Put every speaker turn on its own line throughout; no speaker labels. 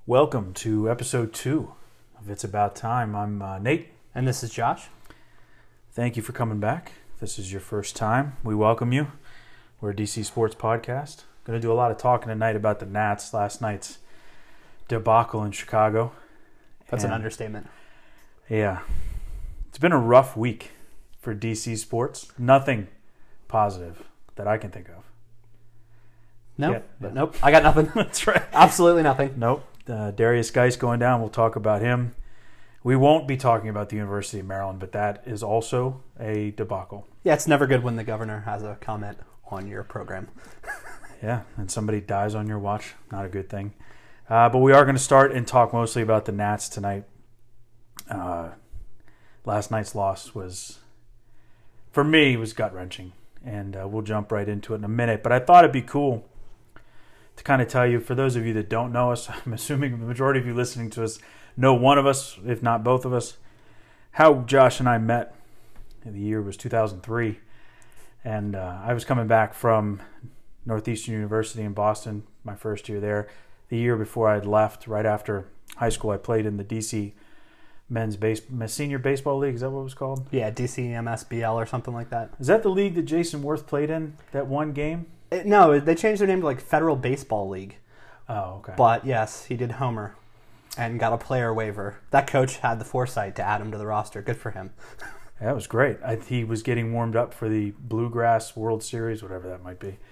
Welcome to episode 2 of It's About Time. I'm Nate.
And this is Josh.
Thank you for coming back. If this is your first time, we welcome you. We're a DC Sports podcast. Going to do a lot of talking tonight about the Nats, last night's debacle in Chicago.
That's an understatement.
Yeah. It's been a rough week for DC sports. Nothing positive that I can think of.
Nope. I got nothing.
That's right.
Absolutely nothing.
Nope. Darius Geis going down. We'll talk about him. We won't be talking about the University of Maryland, but that is also a debacle.
Yeah, it's never good when the governor has a comment on your program.
Yeah, and somebody dies on your watch. Not a good thing. But we are going to start and talk mostly about the Nats tonight. Last night's loss was, for me, was gut-wrenching. And we'll jump right into it in a minute. But I thought it'd be cool to kind of tell you, for those of you that don't know us, I'm assuming the majority of you listening to us know one of us, if not both of us, how Josh and I met. The year was 2003. And I was coming back from Northeastern University in Boston, my first year there. The year before I had left, right after high school, I played in the DC men's senior baseball league. Is that what it was called?
Yeah, DCMSBL or something like that.
Is that the league that Jason Worth played in, that one game?
No, they changed their name to Federal Baseball League.
Oh, okay.
But yes, he did homer and got a player waiver. That coach had the foresight to add him to the roster. Good for him.
That was great. He was getting warmed up for the Bluegrass World Series, whatever that might be.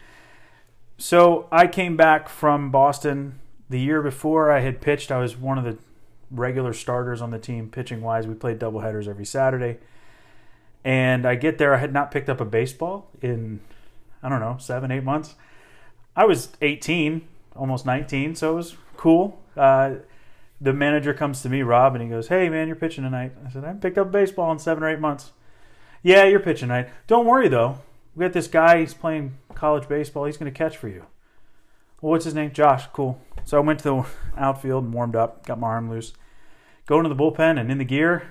So I came back from Boston. The year before I had pitched, I was one of the regular starters on the team, pitching-wise. We played doubleheaders every Saturday. And I get there, I had not picked up a baseball in, 7-8 months. I was 18, almost 19, so it was cool. The manager comes to me, Rob, and he goes, "Hey, man, you're pitching tonight." I said, "I haven't picked up a baseball in 7 or 8 months." "Yeah, you're pitching tonight. Don't worry, though. We got this guy, he's playing college baseball. He's going to catch for you." "Well, what's his name?" "Josh." "Cool." So I went to the outfield and warmed up, got my arm loose. Go into the bullpen, and in the gear,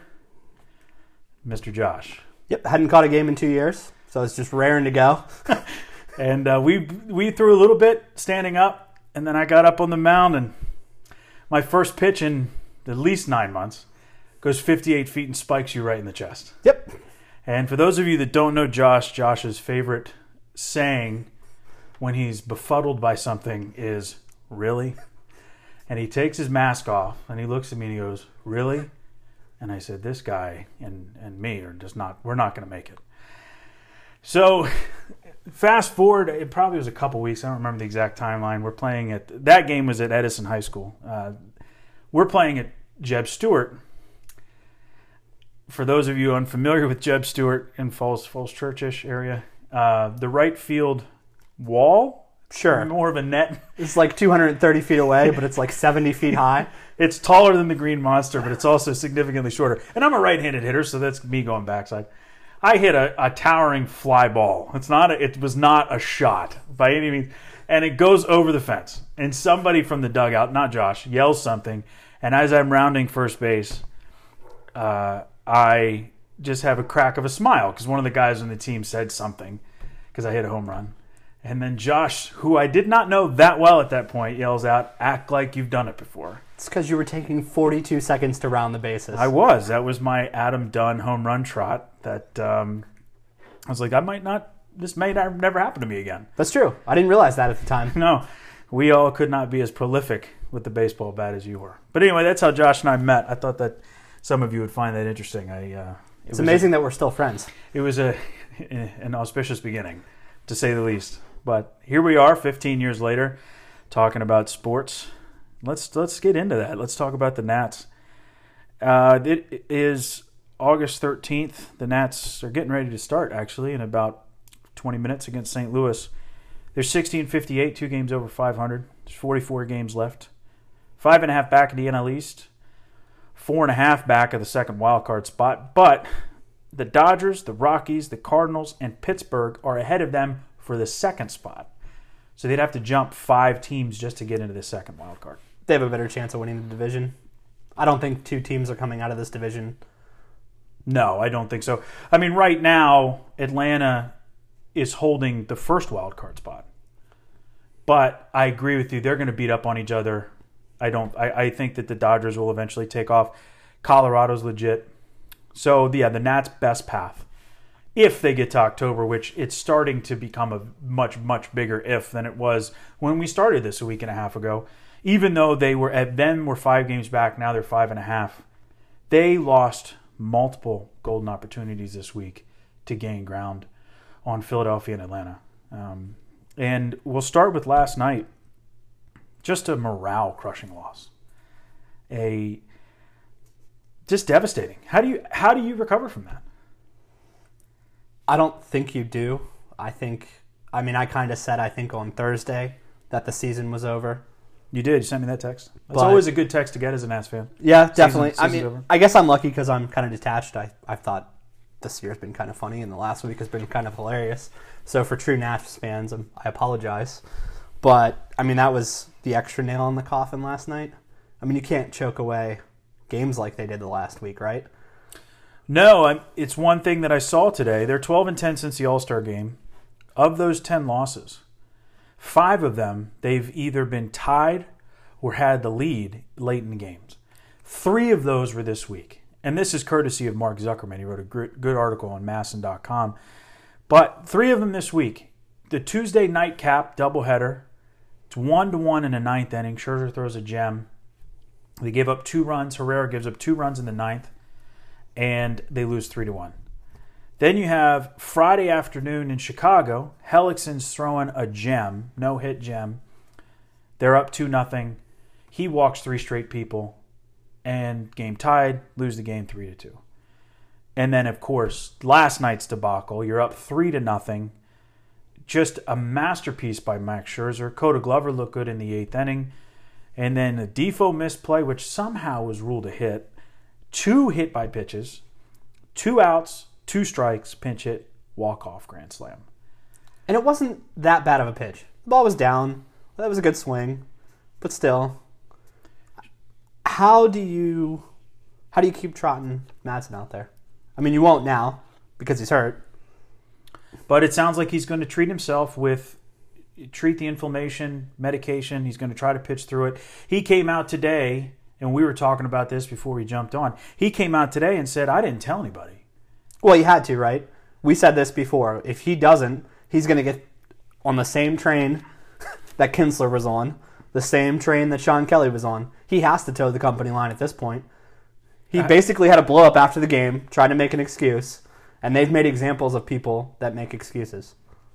Mr. Josh.
Yep, hadn't caught a game in 2 years, so it's just raring to go.
And we threw a little bit standing up, and then I got up on the mound, and my first pitch in at least 9 months goes 58 feet and spikes you right in the chest.
Yep.
And for those of you that don't know Josh's favorite saying when he's befuddled by something is, "Really?" And he takes his mask off, and he looks at me and he goes, "Really?" And I said, "This guy and me are just not, we're not going to make it." So fast forward, it probably was a couple weeks. I don't remember the exact timeline. We're playing that game was at Edison High School. We're playing at Jeb Stuart. For those of you unfamiliar with Jeb Stuart in Falls Church-ish area, the right field wall,
Sure.
more of a net.
It's 230 feet away, but it's 70 feet high.
It's taller than the Green Monster, but it's also significantly shorter. And I'm a right-handed hitter, so that's me going backside. I hit a towering fly ball. It was not a shot by any means. And it goes over the fence. And somebody from the dugout, not Josh, yells something. And as I'm rounding first base, I just have a crack of a smile because one of the guys on the team said something because I hit a home run. And then Josh, who I did not know that well at that point, yells out, "Act like you've done it before."
It's because you were taking 42 seconds to round the bases.
I was. That was my Adam Dunn home run trot that I was like, this may never happen to me again.
That's true. I didn't realize that at the time.
No, we all could not be as prolific with the baseball bat as you were. But anyway, that's how Josh and I met. I thought that some of you would find that interesting.
It's amazing that we're still friends.
It was an auspicious beginning, to say the least. But here we are, 15 years later, talking about sports. Let's get into that. Let's talk about the Nats. It is August 13th. The Nats are getting ready to start, actually, in about 20 minutes against St. Louis. They're 16-58, 2 games over 500. There's 44 games left. 5.5 back of the NL East. 4.5 back of the second wild card spot. But the Dodgers, the Rockies, the Cardinals, and Pittsburgh are ahead of them for the second spot. So they'd have to jump 5 teams just to get into the second wild card.
They have a better chance of winning the division. I don't think 2 teams are coming out of this division.
No, I don't think so. I mean, right now, Atlanta is holding the first wild card spot. But I agree with you. They're going to beat up on each other I think that the Dodgers will eventually take off. Colorado's legit. So, yeah, the Nats' best path. If they get to October, which it's starting to become a much, much bigger if than it was when we started this a week and a half ago. Even though they were then were 5 games back, now they're 5.5. They lost multiple golden opportunities this week to gain ground on Philadelphia and Atlanta. And we'll start with last night. Just a morale-crushing loss. Just devastating. How do you recover from that?
I don't think you do. I kind of said, I think on Thursday that the season was over.
You did. You sent me that text. That's always a good text to get as a Nats fan.
Yeah, definitely.
Season's over.
I guess I'm lucky because I'm kind of detached. I thought this year's been kind of funny and the last week has been kind of hilarious. So for true Nats fans, I apologize. But, that was the extra nail in the coffin last night. You can't choke away games like they did the last week, right?
No, it's one thing that I saw today. They're 12-10 since the All-Star game. Of those 10 losses, 5 of them, they've either been tied or had the lead late in the games. 3 of those were this week. And this is courtesy of Mark Zuckerman. He wrote a good article on Masson.com. But 3 of them this week. The Tuesday nightcap doubleheader. It's 1-1 in the 9th inning. Scherzer throws a gem. They give up 2 runs. Herrera gives up 2 runs in the 9th. And they lose 3-1. Then you have Friday afternoon in Chicago. Hellickson's throwing a gem, no-hit gem. They're up 2-0. He walks 3 straight people. And game tied, lose the game 3-2. And then, of course, last night's debacle. You're up 3-0. Just a masterpiece by Max Scherzer. Coda Glover looked good in the 8th inning. And then a Defoe misplay, which somehow was ruled a hit. 2 hit by pitches, 2 outs, 2 strikes, pinch hit, walk-off grand slam.
And it wasn't that bad of a pitch. The ball was down. That was a good swing. But still, how do you keep trotting Madsen out there? You won't now because he's hurt.
But it sounds like he's going to treat the inflammation, medication. He's going to try to pitch through it. He came out today, and we were talking about this before we jumped on. He came out today and said, I didn't tell anybody.
Well, he had to, right? We said this before. If he doesn't, he's going to get on the same train that Kinsler was on, the same train that Sean Kelly was on. He has to toe the company line at this point. He basically had a blow-up after the game, trying to make an excuse, and they've made examples of people that make excuses.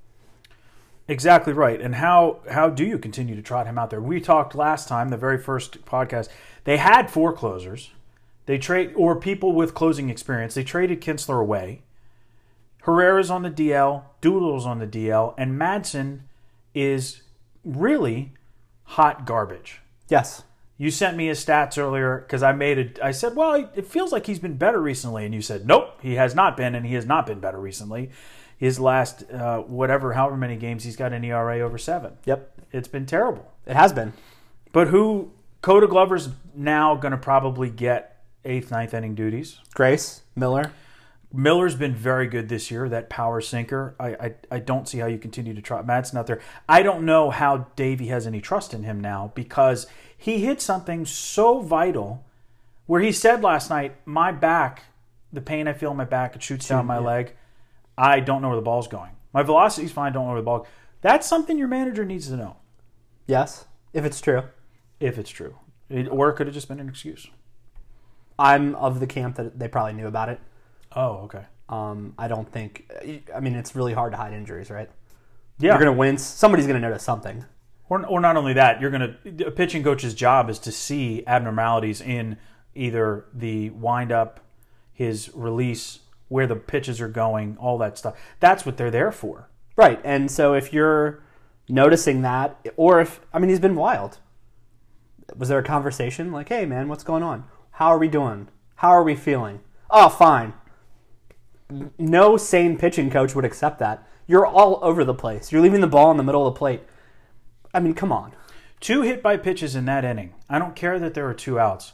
Exactly right. And how do you continue to trot him out there? We talked last time, the very first podcast. They had 4 closers. Or people with closing experience. They traded Kinsler away. Herrera's on the DL, Doodle's on the DL, and Madsen is really hot garbage.
Yes.
You sent me his stats earlier because I said, well, it feels like he's been better recently. And you said, nope, he has not been, and he has not been better recently. His last, however many games, he's got an ERA over 7.
Yep.
It's been terrible.
It has been.
But Coda Glover's now going to probably get 8th, 9th inning duties.
Grace, Miller.
Miller's been very good this year, that power sinker. I don't see how you continue to trot Madsen out there. I don't know how Davey has any trust in him now because he hit something so vital where he said last night, my back, the pain I feel in my back, it shoots down my leg. I don't know where the ball's going. My velocity's fine, don't know where the ball. That's something your manager needs to know.
Yes, if it's true.
If it's true. Or it could have just been an excuse.
I'm of the camp that they probably knew about it.
Oh, okay.
I don't think... it's really hard to hide injuries, right?
Yeah.
You're going to wince. Somebody's going to notice something.
Or not only that, a pitching coach's job is to see abnormalities in either the wind-up, his release, where the pitches are going, all that stuff. That's what they're there for.
Right, and so if you're noticing that, or if... he's been wild. Was there a conversation like, hey, man, what's going on? How are we doing? How are we feeling? Oh, fine. No sane pitching coach would accept that. You're all over the place. You're leaving the ball in the middle of the plate. Come on.
2 hit by pitches in that inning. I don't care that there are 2 outs.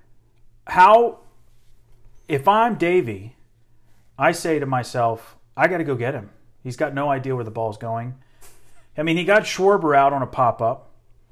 If I'm Davey, I say to myself, I got to go get him. He's got no idea where the ball's going. He got Schwarber out on a pop-up.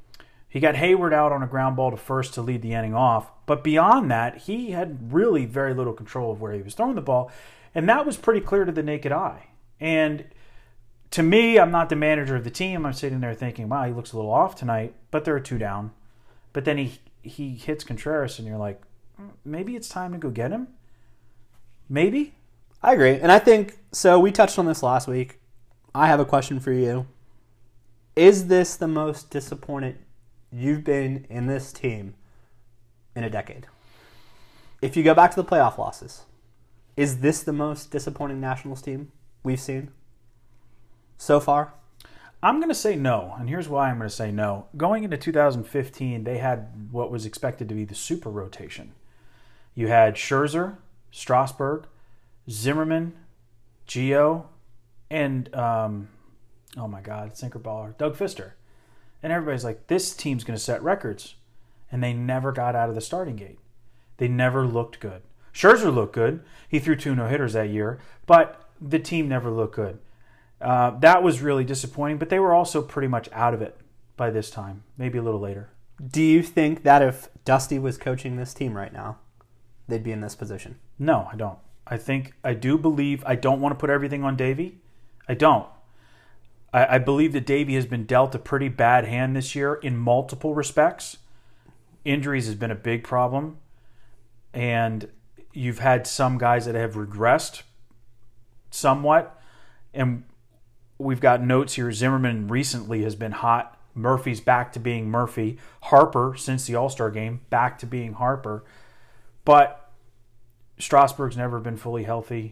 He got Hayward out on a ground ball to first to lead the inning off. But beyond that, he had really very little control of where he was throwing the ball. And that was pretty clear to the naked eye. And to me, I'm not the manager of the team. I'm sitting there thinking, wow, he looks a little off tonight. But there are 2 down. But then he hits Contreras, and you're like, maybe it's time to go get him? Maybe?
I agree. And I think, so we touched on this last week. I have a question for you. Is this the most disappointed you've been in this team in a decade? If you go back to the playoff losses, is this the most disappointing Nationals team we've seen so far?
I'm going to say no, and here's why I'm going to say no. Going into 2015, they had what was expected to be the super rotation. You had Scherzer, Strasburg, Zimmerman, Gio, and, oh my God, sinker baller, Doug Fister. And everybody's like, this team's going to set records. And they never got out of the starting gate. They never looked good. Scherzer looked good. He threw 2 no-hitters that year, but the team never looked good. That was really disappointing, but they were also pretty much out of it by this time, maybe a little later.
Do you think that if Dusty was coaching this team right now, they'd be in this position?
No, I don't. I do believe, I don't want to put everything on Davey. I don't. I believe that Davey has been dealt a pretty bad hand this year in multiple respects. Injuries has been a big problem. And you've had some guys that have regressed somewhat. And we've got notes here. Zimmerman recently has been hot. Murphy's back to being Murphy. Harper, since the All-Star game, back to being Harper. But Strasburg's never been fully healthy.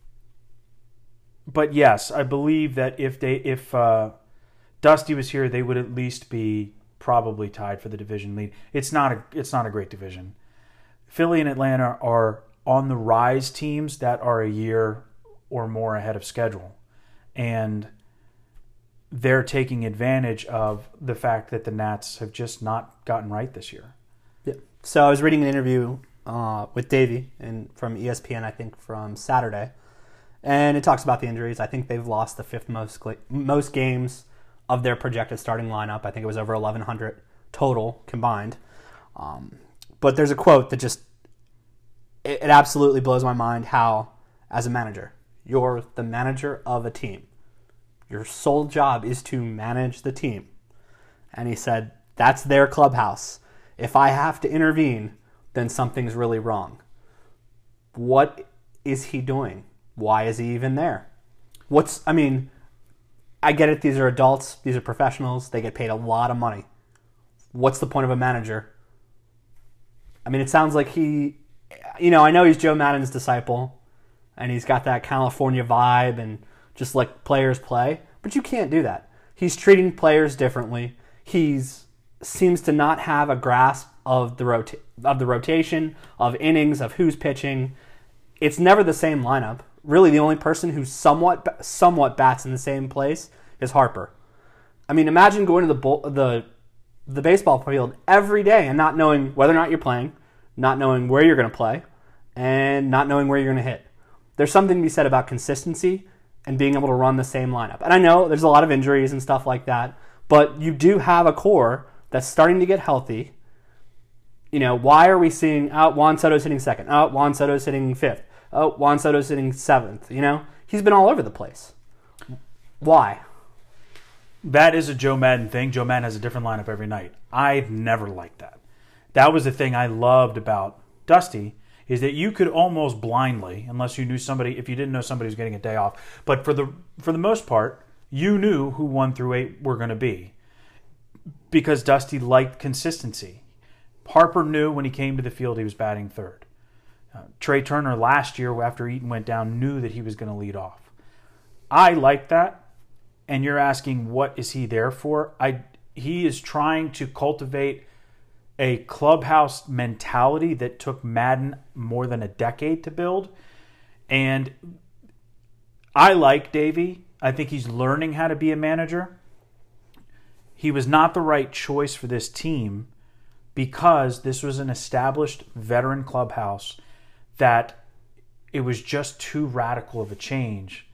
But yes, I believe that if Dusty was here, they would at least be probably tied for the division lead. It's not a great division. Philly and Atlanta are on the rise teams that are a year or more ahead of schedule. And they're taking advantage of the fact that the Nats have just not gotten right this year.
Yeah. So I was reading an interview with Davey from ESPN, I think from Saturday, and it talks about the injuries. I think they've lost the 5th most games of their projected starting lineup. I think it was over 1,100 total combined. But there's a quote that just, it absolutely blows my mind how, as a manager, you're the manager of a team. Your sole job is to manage the team. And he said, that's their clubhouse. If I have to intervene, then something's really wrong. What is he doing? Why is he even there? I get it, these are adults, these are professionals, they get paid a lot of money. What's the point of a manager? It sounds like I know he's Joe Maddon's disciple, and he's got that California vibe and just like players play, but you can't do that. He's treating players differently. He seems to not have a grasp of the rotation, of innings, of who's pitching. It's never the same lineup. Really, the only person who somewhat bats in the same place is Harper. Imagine going to the baseball field every day and not knowing whether or not you're playing, not knowing where you're going to play, and not knowing where you're going to hit. There's something to be said about consistency and being able to run the same lineup. And I know there's a lot of injuries and stuff like that, but you do have a core that's starting to get healthy. Why are we seeing, Juan Soto's hitting 2nd, Juan Soto's hitting 5th, Juan Soto's hitting 7th, He's been all over the place. Why?
That is a Joe Madden thing. Joe Madden has a different lineup every night. I've never liked that. That was the thing I loved about Dusty, is that you could almost blindly, unless you knew somebody, if you didn't know somebody was getting a day off, but for the most part, you knew who 1 through 8 were going to be, because Dusty liked consistency. Harper knew when he came to the field he was batting 3rd. Trey Turner last year, after Eaton went down, knew that he was going to lead off. I like that, and you're asking what is he there for? He is trying to cultivate a clubhouse mentality that took Madden more than a decade to build. And I like Davey. I think he's learning how to be a manager. He was not the right choice for this team because this was an established veteran clubhouse that it was just too radical of a change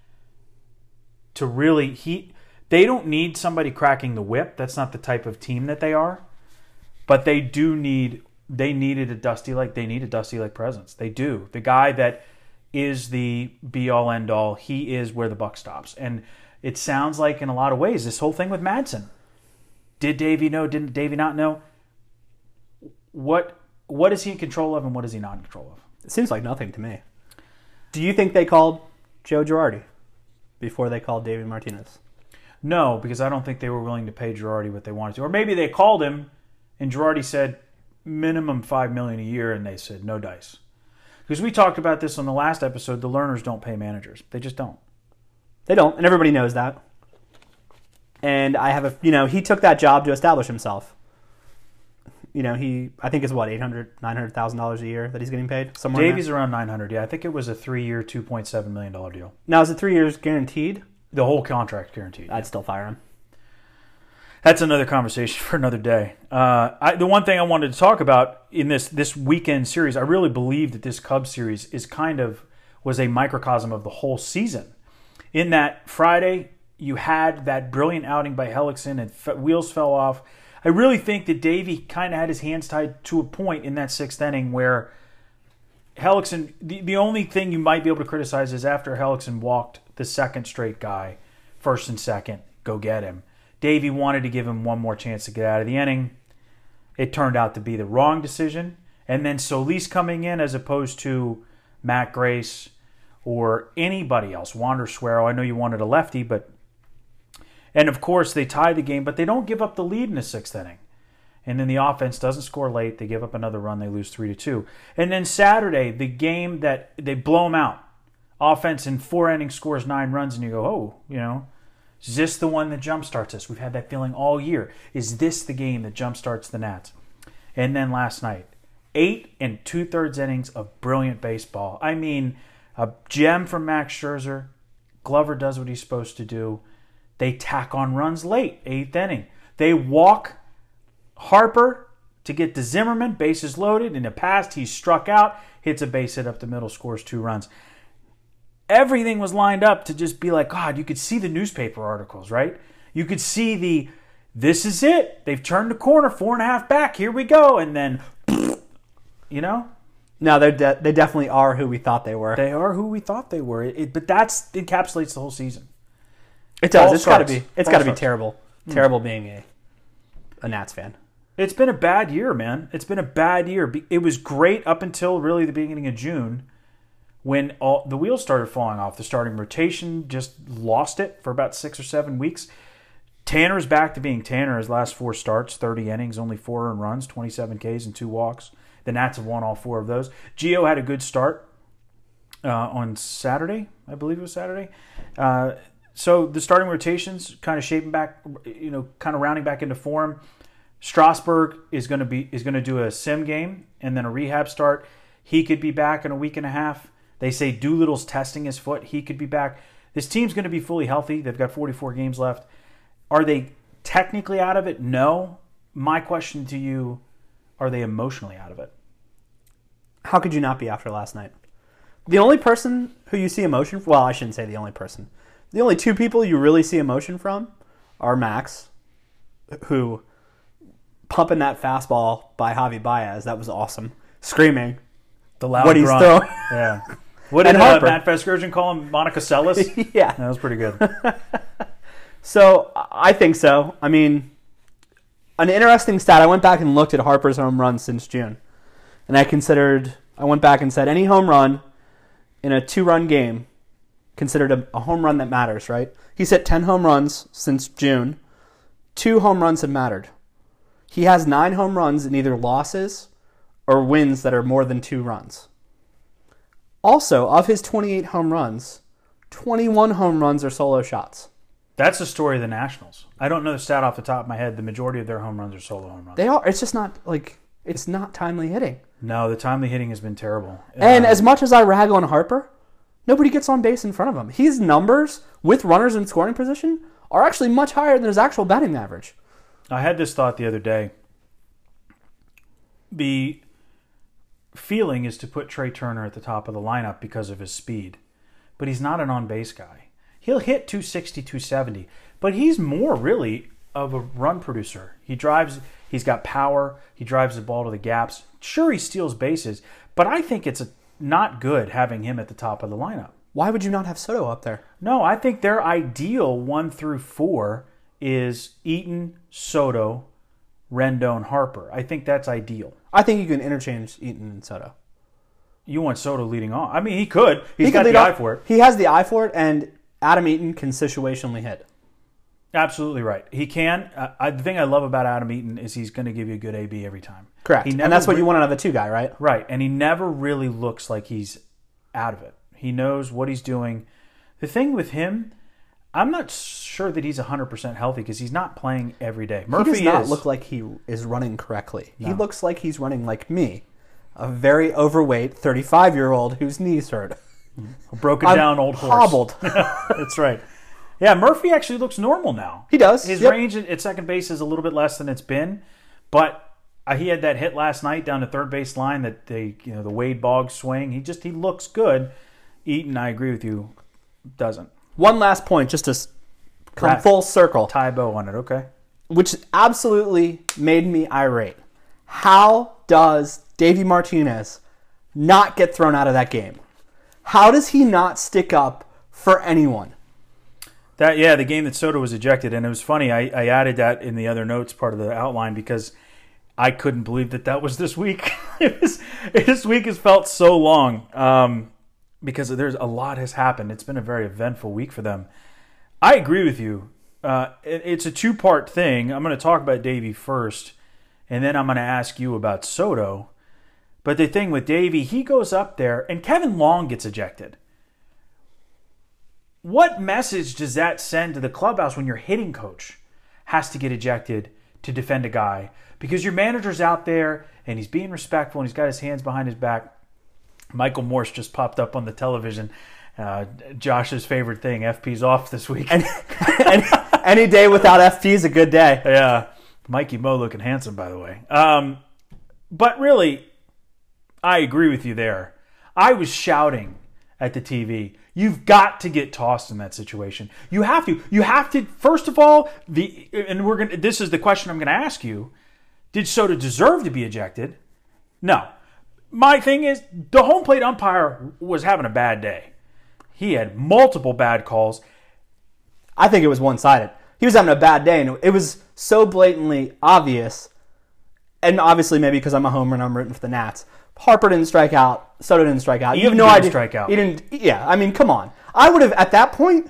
to really... They don't need somebody cracking the whip. That's not the type of team that they are. But they needed a Dusty Lake presence. They do. The guy that is the be-all, end-all, he is where the buck stops. And it sounds like in a lot of ways, this whole thing with Madsen. Did Davey know? Didn't Davey not know? What is he in control of and what is he not in control of?
It seems like nothing to me. Do you think they called Joe Girardi before they called David Martinez?
No, because I don't think they were willing to pay Girardi what they wanted to. Or maybe they called him and Girardi said minimum $5 million a year and they said no dice. Because we talked about this on the last episode, the learners don't pay managers. They just don't.
They don't, and everybody knows that. And he took that job to establish himself. I think it's what, $900,000 a year that he's getting paid? Somewhere
Davey's around $900,000. Yeah, I think it was a 3-year, $2.7 million deal.
Now, is it 3 years guaranteed?
The whole contract guaranteed.
I'd still fire him.
That's another conversation for another day. The one thing I wanted to talk about in this weekend series, I really believe that this Cubs series was a microcosm of the whole season. In that Friday, you had that brilliant outing by Hellickson and wheels fell off. I really think that Davey kind of had his hands tied to a point in that 6th inning where Hellickson, the only thing you might be able to criticize is after Hellickson walked the second straight guy, first and second, go get him. Davey wanted to give him one more chance to get out of the inning. It turned out to be the wrong decision. And then Solis coming in as opposed to Matt Grace or anybody else. Wander Suero, I know you wanted a lefty, and of course they tie the game, but they don't give up the lead in the 6th inning. And then the offense doesn't score late. They give up another run. They lose 3-2. And then Saturday, the game that they blow them out. Offense in 4 innings scores 9 runs, and you go, is this the one that jumpstarts us? We've had that feeling all year. Is this the game that jumpstarts the Nats? And then last night, 8 2/3 innings of brilliant baseball. I mean, a gem from Max Scherzer. Glover does what he's supposed to do. They tack on runs late, 8th inning. They walk Harper to get to Zimmerman, bases loaded. In the past, he's struck out, hits a base hit up the middle, scores 2 runs. Everything was lined up to just be like, God, you could see the newspaper articles, right? You could see this is it. They've turned the corner, 4.5 back. Here we go. And then,
No, they definitely are who we thought they were.
They are who we thought they were. But that encapsulates the whole season.
It does. It's got to be terrible. Terrible being a Nats fan.
It's been a bad year, man. It's been a bad year. It was great up until really the beginning of June when all the wheels started falling off. The starting rotation just lost it for about 6 or 7 weeks. Tanner's back to being Tanner. His last 4 starts, 30 innings, only 4 earned runs, 27 Ks and 2 walks. The Nats have won all 4 of those. Gio had a good start on Saturday. I believe it was Saturday. So the starting rotations kind of shaping back, kind of rounding back into form. Strasburg is going to do a sim game and then a rehab start. He could be back in a week and a half. They say Doolittle's testing his foot. He could be back. This team's going to be fully healthy. They've got 44 games left. Are they technically out of it? No. My question to you, are they emotionally out of it?
How could you not be after last night? The only person who you see emotion from, well, I shouldn't say the only person. The only 2 people you really see emotion from are Max, who pumping that fastball by Javi Baez. That was awesome. Screaming.
The loud
what he's
grunt.
throwing.
Yeah. What did Matt Vasgersian call him? Monica Seles?
Yeah.
That was pretty good.
So, I think so. I mean, an interesting stat. I went back and looked at Harper's home runs since June. And I went back and said any home run in a 2-run game considered a home run that matters, right? He's hit 10 home runs since June. 2 home runs have mattered. He has 9 home runs in either losses or wins that are more than 2 runs. Also, of his 28 home runs, 21 home runs are solo shots.
That's the story of the Nationals. I don't know the stat off the top of my head. The majority of their home runs are solo home runs.
They are. It's just not it's not timely hitting.
No, the timely hitting has been terrible.
And as much as I rag on Harper, nobody gets on base in front of him. His numbers with runners in scoring position are actually much higher than his actual batting average.
I had this thought the other day. The feeling is to put Trey Turner at the top of the lineup because of his speed. But he's not an on-base guy. He'll hit 260, 270, but he's more really of a run producer. He drives He's got power. He drives the ball to the gaps. Sure, he steals bases, but I think it's not good having him at the top of the lineup.
Why would you not have Soto up there?
No, I think their ideal 1 through 4 is Eaton, Soto, Rendon, Harper. I think that's ideal.
I think you can interchange Eaton and Soto.
You want Soto leading off. I mean, he could. He's
He
got
could
the
lead
eye
off.
for it.
He has the eye for it, and Adam Eaton can situationally hit.
Absolutely right. He can. The thing I love about Adam Eaton is he's going to give you a good AB every time.
Correct.
He
And
never
that's what you want out of a 2 guy, right?
Right. And he never really looks like he's out of it. He knows what he's doing. The thing with him, I'm not sure that he's 100% healthy because he's not playing every day. Murphy
He does not
is.
look like he is running correctly.
No.
He looks like he's running like me, a very overweight 35-year-old whose knees hurt.
A broken
I'm
down old horse.
hobbled.
That's right. Yeah, Murphy actually looks normal now.
He does.
His
Yep.
range at second base is a little bit less than it's been, but he had that hit last night down the third base line that the Wade Boggs swing. He looks good. Eaton, I agree with you, doesn't.
One last point, just to come
Right.
full circle,
Tie a bow on it, okay?
which absolutely made me irate. How does Davey Martinez not get thrown out of that game? How does he not stick up for anyone?
The game that Soto was ejected, and it was funny. I added that in the other notes part of the outline because I couldn't believe that was this week. This week has felt so long because there's a lot has happened. It's been a very eventful week for them. I agree with you. It's a 2-part thing. I'm going to talk about Davey first, and then I'm going to ask you about Soto. But the thing with Davey, he goes up there, and Kevin Long gets ejected. What message does that send to the clubhouse when your hitting coach has to get ejected to defend a guy? Because your manager's out there, and he's being respectful, and he's got his hands behind his back. Michael Morse just popped up on the television. Josh's favorite thing, FP's off this week.
Any day without FP is a good day.
Yeah. Mikey Mo looking handsome, by the way. But really, I agree with you there. I was shouting at the TV. You've got to get tossed in that situation. You have to. You have to. First of all, this is the question I'm going to ask you. Did Soto deserve to be ejected? No. My thing is, the home plate umpire was having a bad day. He had multiple bad calls.
I think it was one-sided. He was having a bad day, and it was so blatantly obvious. And obviously, maybe because I'm a homer and I'm rooting for the Nats. Harper didn't strike out. Soto didn't strike out. You have no idea.
Strike out.
He didn't. Yeah, I mean, come on. I would have at that point.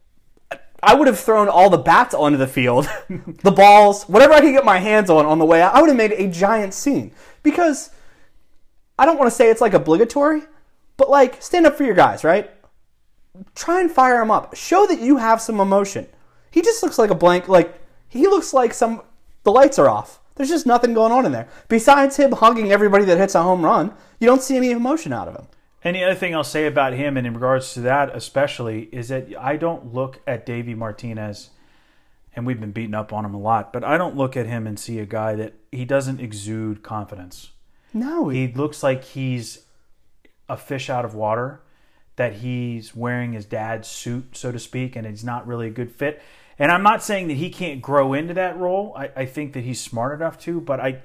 I would have thrown all the bats onto the field, the balls, whatever I could get my hands on the way out. I would have made a giant scene because I don't want to say it's like obligatory, but like stand up for your guys, right? Try and fire him up. Show that you have some emotion. He just looks like a blank. Like he looks like the lights are off. There's just nothing going on in there. Besides him hugging everybody that hits a home run, you don't see any emotion out of him.
And the other thing I'll say about him, and in regards to that especially, is that I don't look at Davey Martinez, and we've been beating up on him a lot, but I don't look at him and see a guy that he doesn't exude confidence.
No.
He looks like he's a fish out of water, that he's wearing his dad's suit, so to speak, and it's not really a good fit. And I'm not saying that he can't grow into that role. I think that he's smart enough to, but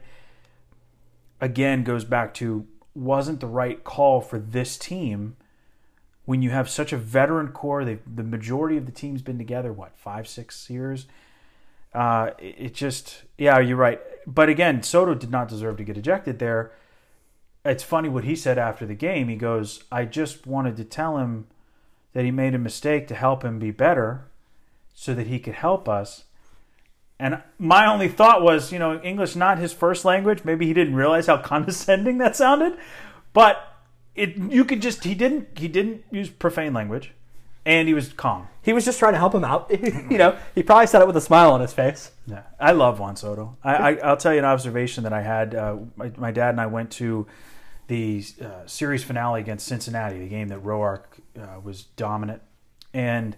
again, goes back to wasn't the right call for this team when you have such a veteran core. The majority of the team's been together, 5-6 years? You're right. But again, Soto did not deserve to get ejected there. It's funny what he said after the game. He goes, I just wanted to tell him that he made a mistake to help him be better so that he could help us. And my only thought was, English not his first language. Maybe he didn't realize how condescending that sounded. But he didn't use profane language, and he was calm.
He was just trying to help him out. He probably said it with a smile on his face.
Yeah, I love Juan Soto. I'll tell you an observation that I had. My dad and I went to the series finale against Cincinnati, the game that Roark was dominant. And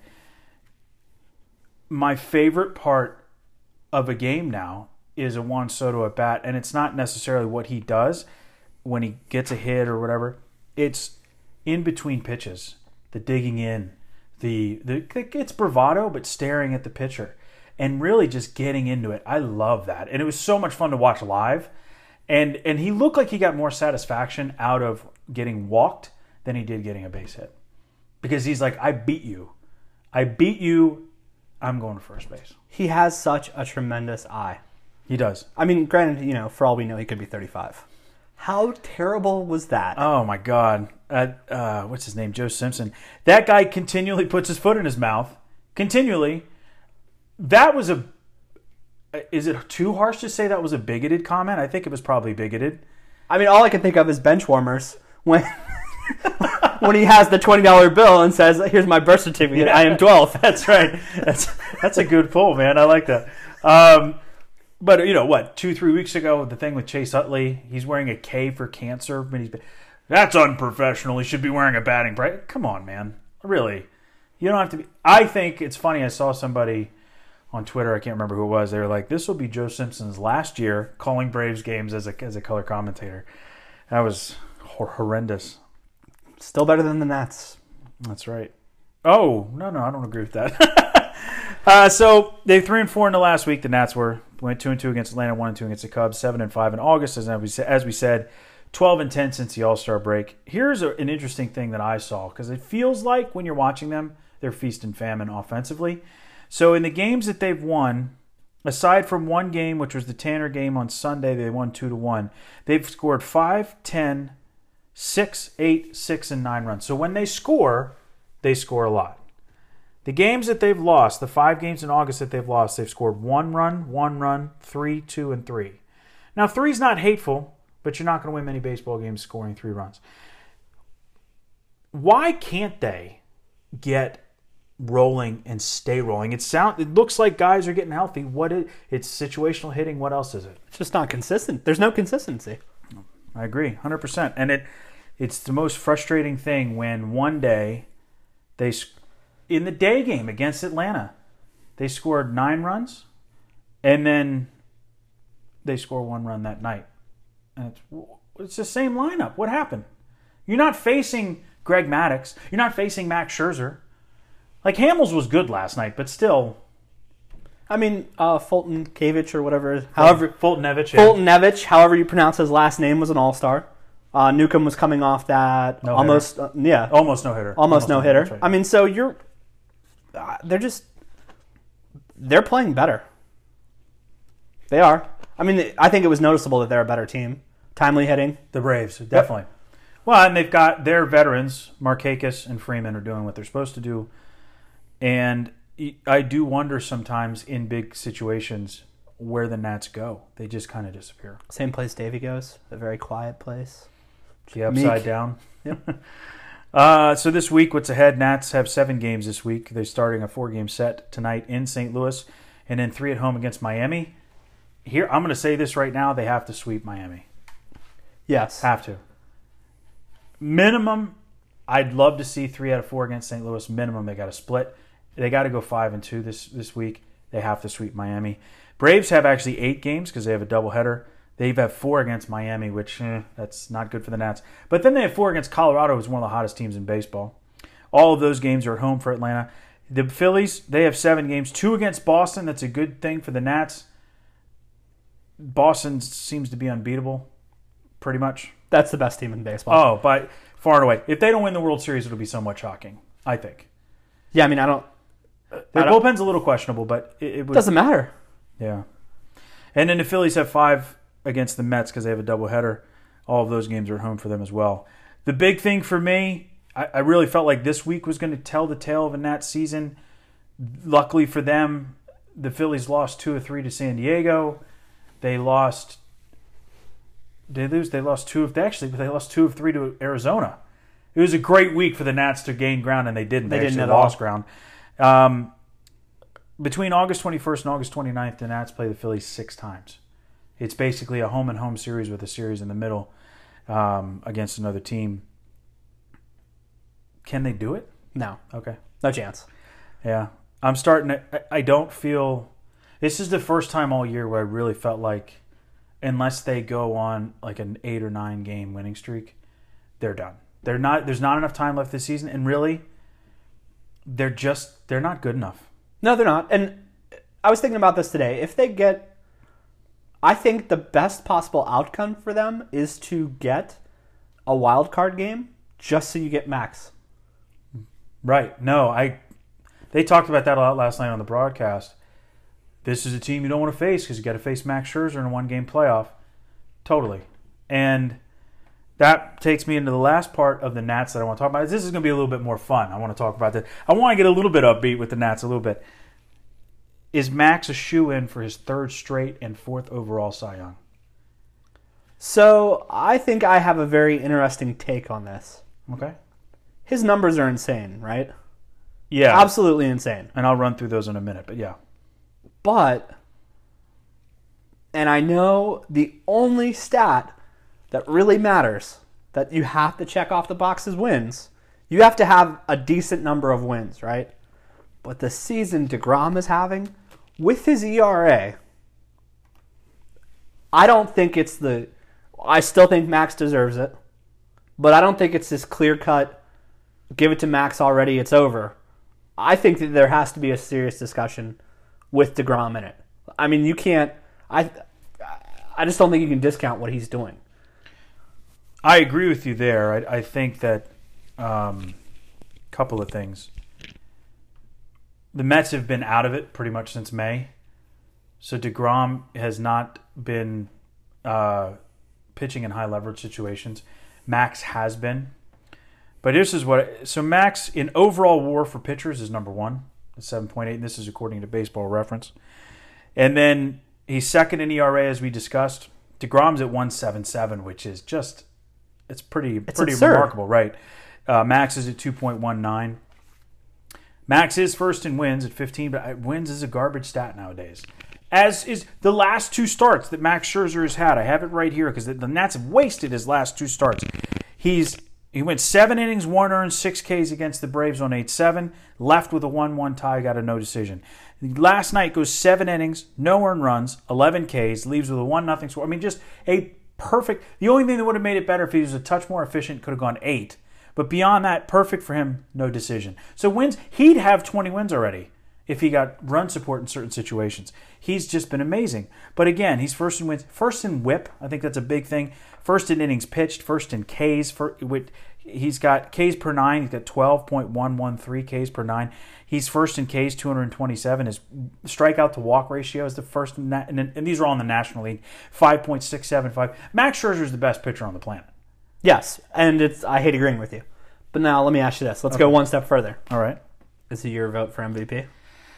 my favorite part of a game now is a Juan Soto at bat, and it's not necessarily what he does when he gets a hit or whatever. It's in between pitches, the digging in, it's bravado, but staring at the pitcher. and really just getting into it. I love that. And it was so much fun to watch live. And he looked like he got more satisfaction out of getting walked than he did getting a base hit. Because he's like, I beat you. I'm going to first base.
He has such a tremendous eye.
He does.
I mean, granted, for all we know, he could be 35. How terrible was that?
Oh, my God. What's his name? Joe Simpson. That guy continually puts his foot in his mouth. Continually. That was a... Is it too harsh to say that was a bigoted comment? I think it was probably bigoted.
I mean, all I can think of is bench warmers when when he has the $20 bill and says, "Here's my birth certificate. I am 12."
That's right. That's a good pull, man. I like that. But 2-3 weeks ago, the thing with Chase Utley, he's wearing a K for cancer, but that's unprofessional. He should be wearing a batting brace. Come on, man. Really, you don't have to be. I think it's funny. I saw somebody on Twitter, I can't remember who it was. They were like, "This will be Joe Simpson's last year calling Braves games as a color commentator." That was horrendous.
Still better than the Nats.
That's right. Oh no, I don't agree with that. So they 3-4 in the last week. The Nats went 2-2 against Atlanta, 1-2 against the Cubs, 7-5 in August. As we said, 12-10 since the All-Star break. Here's an interesting thing that I saw, because it feels like when you're watching them, they're feast and famine offensively. So in the games that they've won, aside from one game, which was the Tanner game on Sunday, they won 2-1. They've scored 5, 10, 6, 8, 6, and 9 runs. So when they score a lot. The games that they've lost, the 5 games in August that they've lost, they've scored 1 run, 3, 2, and 3. Now, 3's not hateful, but you're not going to win many baseball games scoring 3 runs. Why can't they get rolling and stay rolling? It looks like guys are getting healthy. It's situational hitting. What else is it?
It's just not consistent. There's no consistency.
I agree, 100%. And it's the most frustrating thing when one day in the day game against Atlanta, they scored 9 runs, and then they score 1 run that night. And it's the same lineup. What happened? You're not facing Greg Maddux. You're not facing Max Scherzer. Like, Hamels was good last night, but still.
I mean, Fulton Kavich or whatever.
Fultonevich.
Yeah. Fultonevich, however you pronounce his last name, was an all-star. Newcomb was coming off that
almost no-hitter.
Almost no-hitter.
Right.
I mean, so they're playing better. They are. I mean, I think it was noticeable that they're a better team. Timely hitting.
The Braves, definitely. Yep. Well, and they've got their veterans, Markakis and Freeman, are doing what they're supposed to do. And I do wonder sometimes in big situations where the Nats go. They just kind of disappear.
Same place Davey goes, a very quiet place.
The upside down.
Yep.
So this week, what's ahead? Nats have 7 games this week. They're starting a 4-game set tonight in St. Louis, and then 3 at home against Miami. Here, I'm going to say this right now. They have to sweep Miami.
Yes.
Have to. Minimum, I'd love to see 3 out of 4 against St. Louis. Minimum, they got to split. They got to go 5-2 this week. They have to sweep Miami. Braves have actually 8 games because they have a doubleheader. They have 4 against Miami, which that's not good for the Nats. But then they have 4 against Colorado, who's one of the hottest teams in baseball. All of those games are at home for Atlanta. The Phillies, they have 7 games. 2 against Boston. That's a good thing for the Nats. Boston seems to be unbeatable, pretty much.
That's the best team in baseball.
Oh, by far and away. If they don't win the World Series, it'll be somewhat shocking, I think.
Yeah, I mean,
their bullpen's a little questionable, but it
doesn't matter.
Yeah. And then the Phillies have 5 against the Mets because they have a doubleheader. All of those games are at home for them as well. The big thing for me, I really felt like this week was going to tell the tale of a Nats season. Luckily for them, the Phillies lost 2 of 3 to San Diego. They lost 2 of 3 to Arizona. It was a great week for the Nats to gain ground, and they didn't. They actually lost ground. Between August 21st and August 29th, the Nats play the Phillies 6 times. It's basically a home-and-home series with a series in the middle against another team. Can they do it?
No.
Okay.
No chance.
Yeah. I'm starting to... I don't feel... This is the first time all year where I really felt like unless they go on like an 8 or 9 game winning streak, they're done. There's not enough time left this season, and really, they're not good enough.
No, they're not. And I was thinking about this today. If they get, I think the best possible outcome for them is to get a wild card game just so you get Max.
Right. No, they talked about that a lot last night on the broadcast. This is a team you don't want to face because you got to face Max Scherzer in a one-game playoff. Totally. And that takes me into the last part of the Nats that I want to talk about. This is going to be a little bit more fun. I want to talk about that. I want to get a little bit upbeat with the Nats a little bit. Is Max a shoe-in for his third straight and fourth overall Cy Young?
So I think I have a very interesting take on this.
Okay.
His numbers are insane, right?
Yeah.
Absolutely insane.
And I'll run through those in a minute, but yeah.
But, and I know the only stat that really matters, that you have to check off the box is wins. You have to have a decent number of wins, right? But the season DeGrom is having, with his ERA, I don't think it's I still think Max deserves it, but I don't think it's this clear-cut, give it to Max already, it's over. I think that there has to be a serious discussion with DeGrom in it. I mean, you can't, I just don't think you can discount what he's doing.
I agree with you there. I think that couple of things. The Mets have been out of it pretty much since May. So DeGrom has not been pitching in high leverage situations. Max has been. But this is so Max in overall WAR for pitchers is number one at 7.8. And this is according to Baseball Reference. And then he's second in ERA as we discussed. DeGrom's at 1.77, which is just it's pretty remarkable, right? Max is at 2.19. Max is first in wins at 15, but wins is a garbage stat nowadays. As is the last two starts that Max Scherzer has had. I have it right here because the Nats have wasted his last two starts. He went 7 innings, 1 earned, 6 Ks against the Braves on 8-7, left with a 1-1 tie, got a no decision. Last night goes 7 innings, no earned runs, 11 Ks, leaves with a 1-0 score. I mean, just a perfect. The only thing that would have made it better if he was a touch more efficient could have gone 8. But beyond that, perfect for him, no decision. So wins, he'd have 20 wins already if he got run support in certain situations. He's just been amazing. But again, he's first in wins, first in WHIP. I think that's a big thing. First in innings pitched, first in Ks. He's got Ks per 9. He's got 12.113 Ks per 9. He's first in Ks, 227. His strikeout to walk ratio is the first in that, and these are all in the National League, 5.675. Max Scherzer is the best pitcher on the planet.
Yes, and I hate agreeing with you. But now let me ask you this. Let's go one step further.
All right.
Is it your vote for MVP?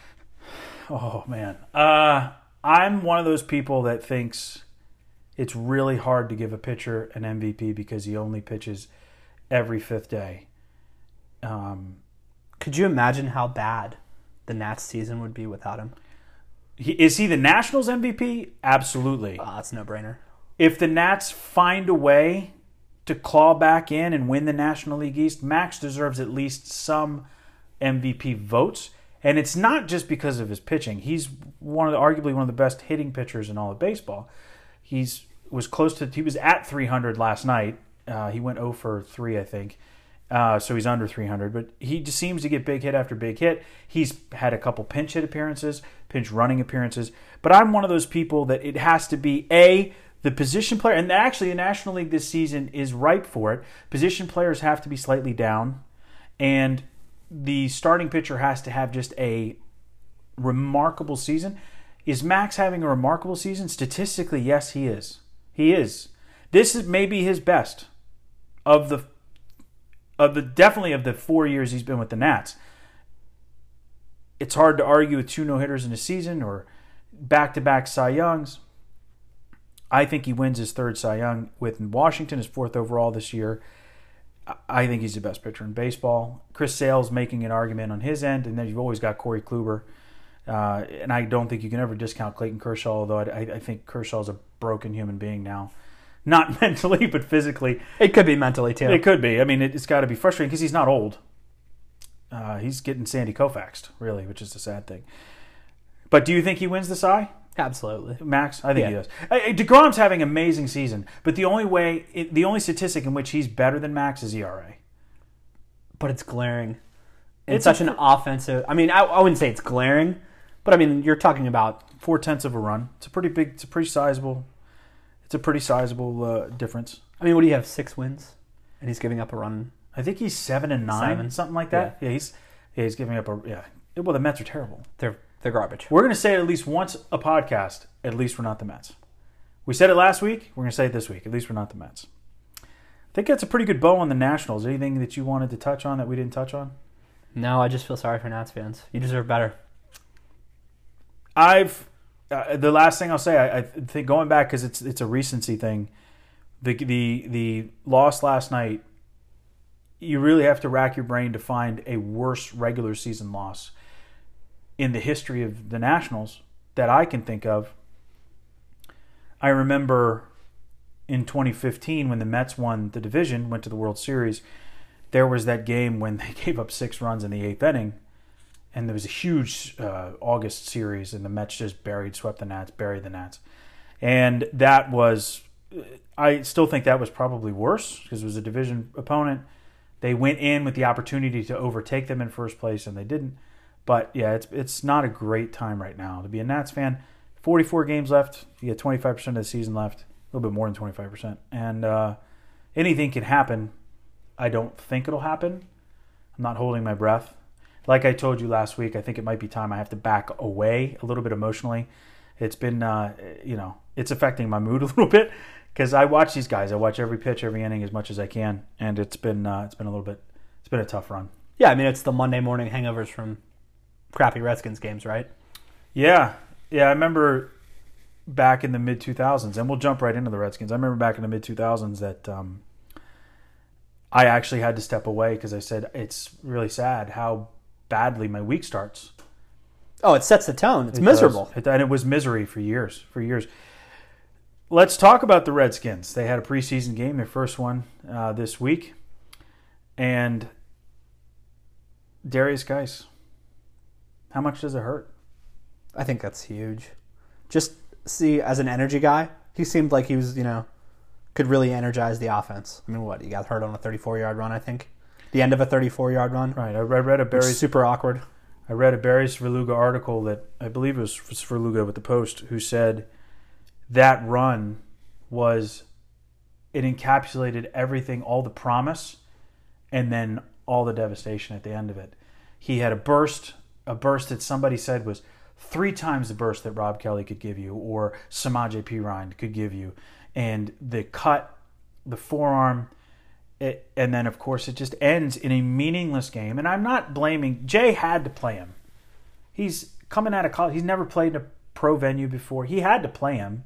Oh, man. I'm one of those people that thinks it's really hard to give a pitcher an MVP because he only pitches every 5th day.
Could you imagine how bad the Nats season would be without him?
Is he the Nationals MVP? Absolutely.
That's a no-brainer.
If the Nats find a way to claw back in and win the National League East, Max deserves at least some MVP votes. And it's not just because of his pitching. He's arguably one of the best hitting pitchers in all of baseball. He was at 300 last night. He went 0 for 3, I think. So he's under 300. But he just seems to get big hit after big hit. He's had a couple pinch hit appearances, pinch running appearances. But I'm one of those people that it has to be, the position player, and actually the National League this season is ripe for it. Position players have to be slightly down, and the starting pitcher has to have just a remarkable season. Is Max having a remarkable season? Statistically, yes, he is. He is. This is maybe his best of the definitely of the 4 years he's been with the Nats. It's hard to argue with 2 no-hitters in a season or back-to-back Cy Youngs. I think he wins his 3rd Cy Young with Washington, his 4th overall this year. I think he's the best pitcher in baseball. Chris Sale's making an argument on his end, and then you've always got Corey Kluber. And I don't think you can ever discount Clayton Kershaw, although I think Kershaw's a broken human being now. Not mentally, but physically.
It could be mentally, too.
It could be. I mean, it's got to be frustrating because he's not old. He's getting Sandy Koufaxed, really, which is the sad thing. But do you think he wins the Cy?
Absolutely.
Max? I think he does. DeGrom's having an amazing season, but the only statistic in which he's better than Max is ERA.
But it's glaring. It's such an offensive... I mean, I wouldn't say it's glaring, But I mean, you're talking about
0.4 of a run. It's a pretty big. It's a pretty sizable. It's a pretty sizable difference.
I mean, what do you have? 6 wins, and he's giving up a run.
I think he's 7 and 9,
7.
something like that. Yeah, he's giving up a Well, the Mets are terrible.
They're garbage.
We're going to say it at least once a podcast. At least we're not the Mets. We said it last week. We're going to say it this week. At least we're not the Mets. I think that's a pretty good bow on the Nationals. Anything that you wanted to touch on that we didn't touch on?
No, I just feel sorry for Nats fans. You deserve better.
The last thing I'll say, I think going back because it's a recency thing. The loss last night. You really have to rack your brain to find a worse regular season loss in the history of the Nationals that I can think of. I remember in 2015 when the Mets won the division, went to the World Series, there was that game when they gave up 6 runs in the 8th inning, and there was a huge August series, and the Mets just swept the Nats, buried the Nats. And that was, I still think that was probably worse because it was a division opponent. They went in with the opportunity to overtake them in first place, and they didn't. But, yeah, it's not a great time right now to be a Nats fan. 44 games left. You get 25% of the season left, a little bit more than 25%. And anything can happen. I don't think it'll happen. I'm not holding my breath. Like I told you last week, I think it might be time I have to back away a little bit emotionally. It's been, it's affecting my mood a little bit. Because I watch these guys, I watch every pitch, every inning as much as I can, and it's been a tough run.
Yeah, I mean it's the Monday morning hangovers from crappy Redskins games, right?
Yeah. I remember back in the mid 2000s, and we'll jump right into the Redskins. I remember back in the mid 2000s that I actually had to step away because I said it's really sad how badly my week starts.
Oh, it sets the tone. It's miserable,
and it was misery for years. Let's talk about the Redskins. They had a preseason game, their first one this week. And Darius Geis, how much does it hurt?
I think that's huge. Just see, as an energy guy, he seemed like he was, could really energize the offense. I mean, what? He got hurt on a 34-yard run, I think. The end of a 34-yard run.
Right. I read a Barry...
super awkward.
I read a Barry Svrluga article that I believe it was Svrluga with the Post who said that run it encapsulated everything, all the promise, and then all the devastation at the end of it. He had a burst that somebody said was 3 times the burst that Rob Kelly could give you or Samaje Perine could give you. And the cut, the forearm, and then, of course, it just ends in a meaningless game. And I'm not blaming... Jay had to play him. He's coming out of college. He's never played in a pro venue before. He had to play him.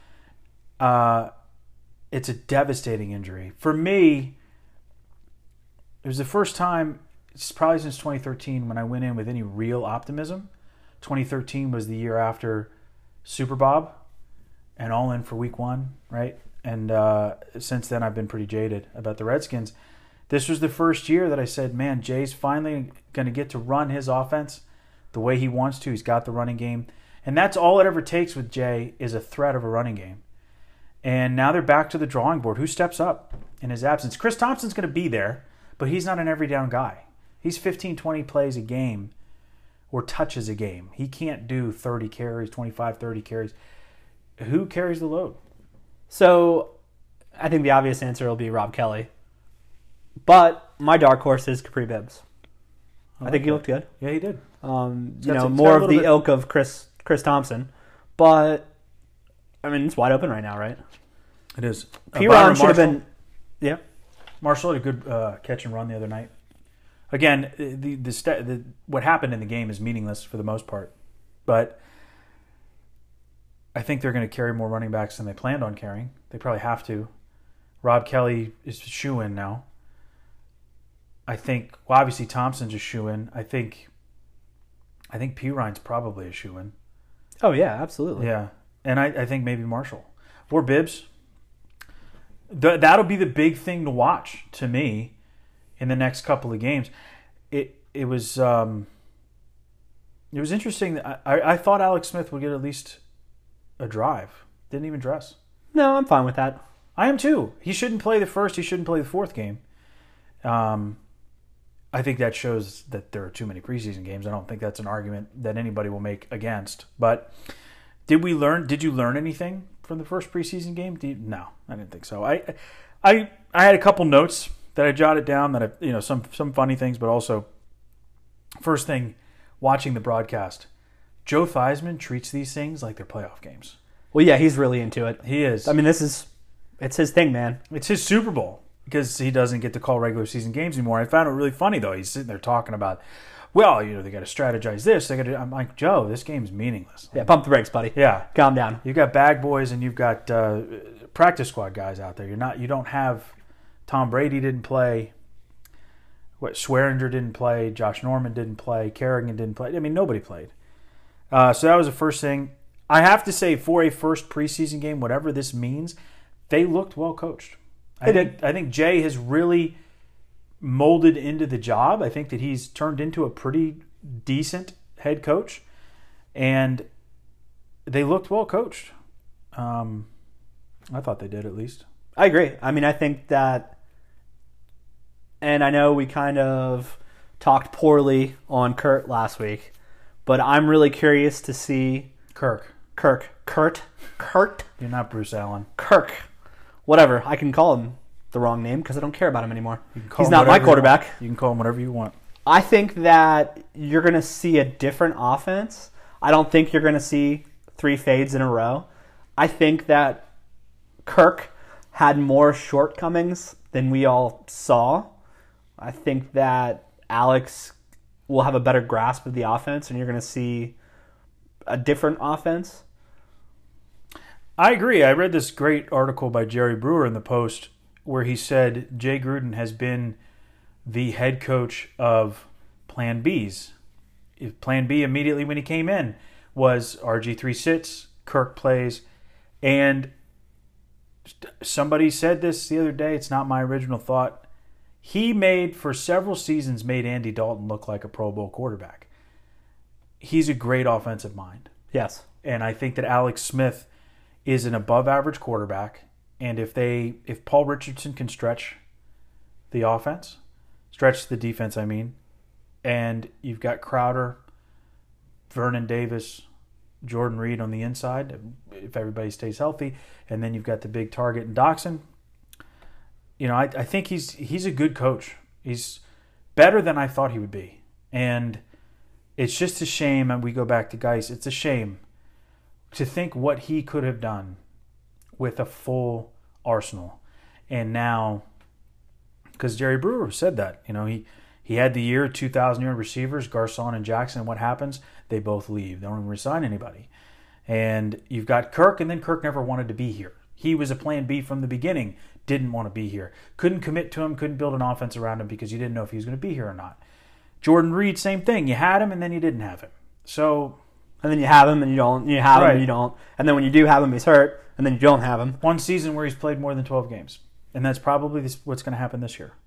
It's a devastating injury. For me, it was the first time, it's probably since 2013, when I went in with any real optimism. 2013 was the year after Super Bob and all in for week 1, right? And since then, I've been pretty jaded about the Redskins. This was the first year that I said, man, Jay's finally going to get to run his offense the way he wants to. He's got the running game. And that's all it ever takes with Jay is a threat of a running game. And now they're back to the drawing board. Who steps up in his absence? Chris Thompson's going to be there, but he's not an every down guy. He's 15, 20 plays a game or touches a game. He can't do 30 carries, 25, 30 carries. Who carries the load?
So I think the obvious answer will be Rob Kelly. But my dark horse is Capri Bibbs. I think he looked good.
Yeah, he did.
More of the ilk of Chris Thompson. But, I mean, it's wide open right now, right?
It is.
Perine should have been... Yeah.
Marshall had a good catch and run the other night. Again, what happened in the game is meaningless for the most part. But I think they're going to carry more running backs than they planned on carrying. They probably have to. Rob Kelly is shoo-in now. I think, well, obviously Thompson's a shoo-in. I think Perine's probably a shoo-in.
Oh, yeah, absolutely.
Yeah. And I think maybe Marshall. Or Bibbs. That'll be the big thing to watch, to me, in the next couple of games. It was interesting. I thought Alex Smith would get at least a drive. Didn't even dress.
No, I'm fine with that.
I am too. He shouldn't play the first. He shouldn't play the fourth game. I think that shows that there are too many preseason games. I don't think that's an argument that anybody will make against. But did you learn anything from the first preseason game? No, I didn't think so. I had a couple notes that I jotted down that some funny things, but also first thing, watching the broadcast, Joe Theismann treats these things like they're playoff games.
Well, yeah, he's really into it.
He is.
I mean, it's his thing, man.
It's his Super Bowl because he doesn't get to call regular season games anymore. I found it really funny, though. He's sitting there talking about, well, they got to strategize this. I'm like, Joe, this game's meaningless.
Yeah, pump the brakes, buddy.
Yeah.
Calm down.
You've got bag boys and you've got practice squad guys out there. You don't have Tom Brady didn't play. Swearinger didn't play. Josh Norman didn't play. Kerrigan didn't play. I mean, nobody played. So that was the first thing. I have to say, for a first preseason game, whatever this means, they looked well coached. I think Jay has really molded into the job. I think that he's turned into a pretty decent head coach, and they looked well coached. I thought they did, at least.
I agree. I mean, I think that, and I know we kind of talked poorly on Kurt last week, but I'm really curious to see
Kurt. You're not Bruce Allen.
Kirk. Whatever. I can call him the wrong name because I don't care about him anymore. He's not my quarterback.
You can call him whatever you want.
I think that you're going to see a different offense. I don't think you're going to see 3 fades in a row. I think that Kirk had more shortcomings than we all saw. I think that Alex will have a better grasp of the offense, and you're going to see a different offense.
I agree. I read this great article by Jerry Brewer in the Post where he said Jay Gruden has been the head coach of Plan Bs. Plan B immediately when he came in was RG3 sits, Kirk plays, and somebody said this the other day, it's not my original thought, he for several seasons made Andy Dalton look like a Pro Bowl quarterback. He's a great offensive mind.
Yes.
And I think that Alex Smith is an above-average quarterback, and if Paul Richardson can stretch the offense, stretch the defense, I mean, and you've got Crowder, Vernon Davis, Jordan Reed on the inside, if everybody stays healthy, and then you've got the big target in Doxson. I think he's a good coach. He's better than I thought he would be, and it's just a shame. And we go back to Geis. It's a shame to think what he could have done with a full arsenal, and now, because Jerry Brewer said that, he had the year 2,000-yard receivers, Garcon and Jackson. What happens? They both leave. They don't even resign anybody. And you've got Kirk, and then Kirk never wanted to be here. He was a plan B from the beginning, didn't want to be here. Couldn't commit to him, couldn't build an offense around him because you didn't know if he was going to be here or not. Jordan Reed, same thing. You had him, and then you didn't have him. So,
and then you have him, and you don't. You have him, and you don't. And then when you do have him, he's hurt, and then you don't have him.
One season where he's played more than 12 games. And that's probably what's going to happen this year.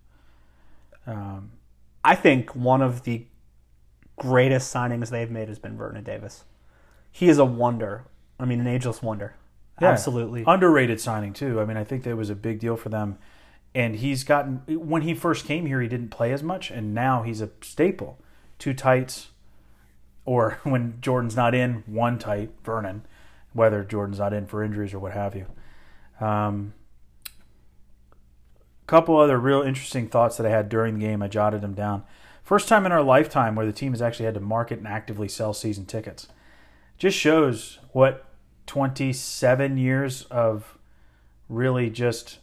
I think one of the greatest signings they've made has been Vernon Davis. He is a wonder. I mean, an ageless wonder. Yeah, absolutely.
Underrated signing, too. I mean, I think that was a big deal for them. And he's gotten, when he first came here, he didn't play as much, and now he's a staple. 2 tights, or when Jordan's not in, 1 tight, Vernon, whether Jordan's not in for injuries or what have you. Couple other real interesting thoughts that I had during the game. I jotted them down. First time in our lifetime where the team has actually had to market and actively sell season tickets. Just shows what 27 years of really just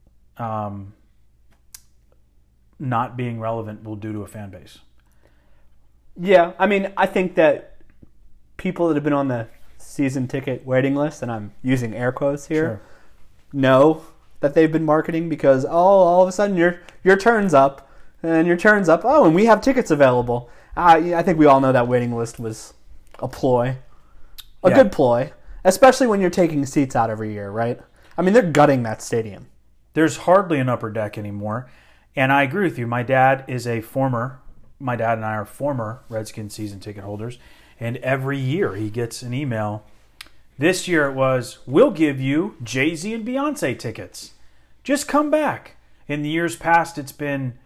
not being relevant will do to a fan base.
Yeah, I mean, I think that people that have been on the season ticket waiting list, and I'm using air quotes here, know that they've been marketing because all of a sudden your turn's up, and your turn's up. Oh, and we have tickets available. I think we all know that waiting list was a ploy, a good ploy, especially when you're taking seats out every year, right? I mean, they're gutting that stadium.
There's hardly an upper deck anymore, and I agree with you. My dad and I are former Redskins season ticket holders, and every year he gets an email. This year it was, we'll give you Jay-Z and Beyonce tickets. Just come back. In the years past, it's been,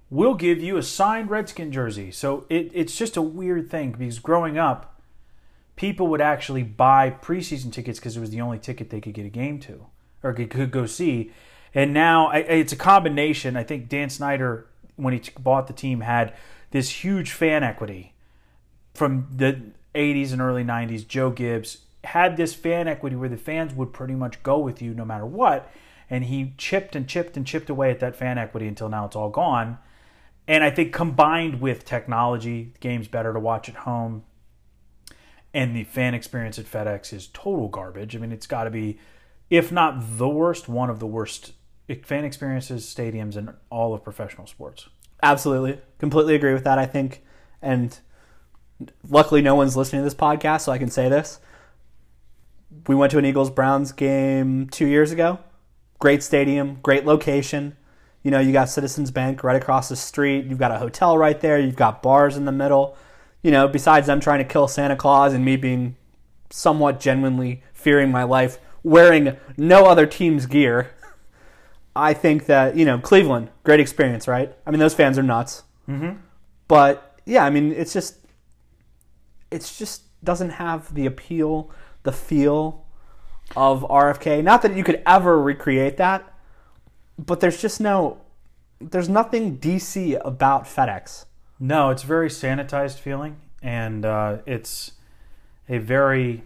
we'll give you a signed Redskin jersey. So it's just a weird thing because growing up, people would actually buy preseason tickets because it was the only ticket they could get a game to or could go see. And now it's a combination. I think Dan Snyder, when he bought the team, had this huge fan equity from the 80s and early 90s. Joe Gibbs had this fan equity where the fans would pretty much go with you no matter what. And he chipped and chipped and chipped away at that fan equity until now it's all gone. And I think combined with technology, the game's better to watch at home. And the fan experience at FedEx is total garbage. I mean, it's got to be, if not the worst, one of the worst fan experiences, stadiums, in all of professional sports.
Absolutely. Completely agree with that, I think. And luckily no one's listening to this podcast, so I can say this. We went to an Eagles-Browns game 2 years ago. Great stadium, great location. You know, you got Citizens Bank right across the street. You've got a hotel right there. You've got bars in the middle. You know, besides them trying to kill Santa Claus and me being somewhat genuinely fearing my life, wearing no other team's gear, I think that, you know, Cleveland, great experience, right? I mean, those fans are nuts.
Mm-hmm.
But, yeah, I mean, it just doesn't have the appeal, the feel of RFK. Not that you could ever recreate that, but there's nothing DC about FedEx.
No, it's a very sanitized feeling, and it's a very,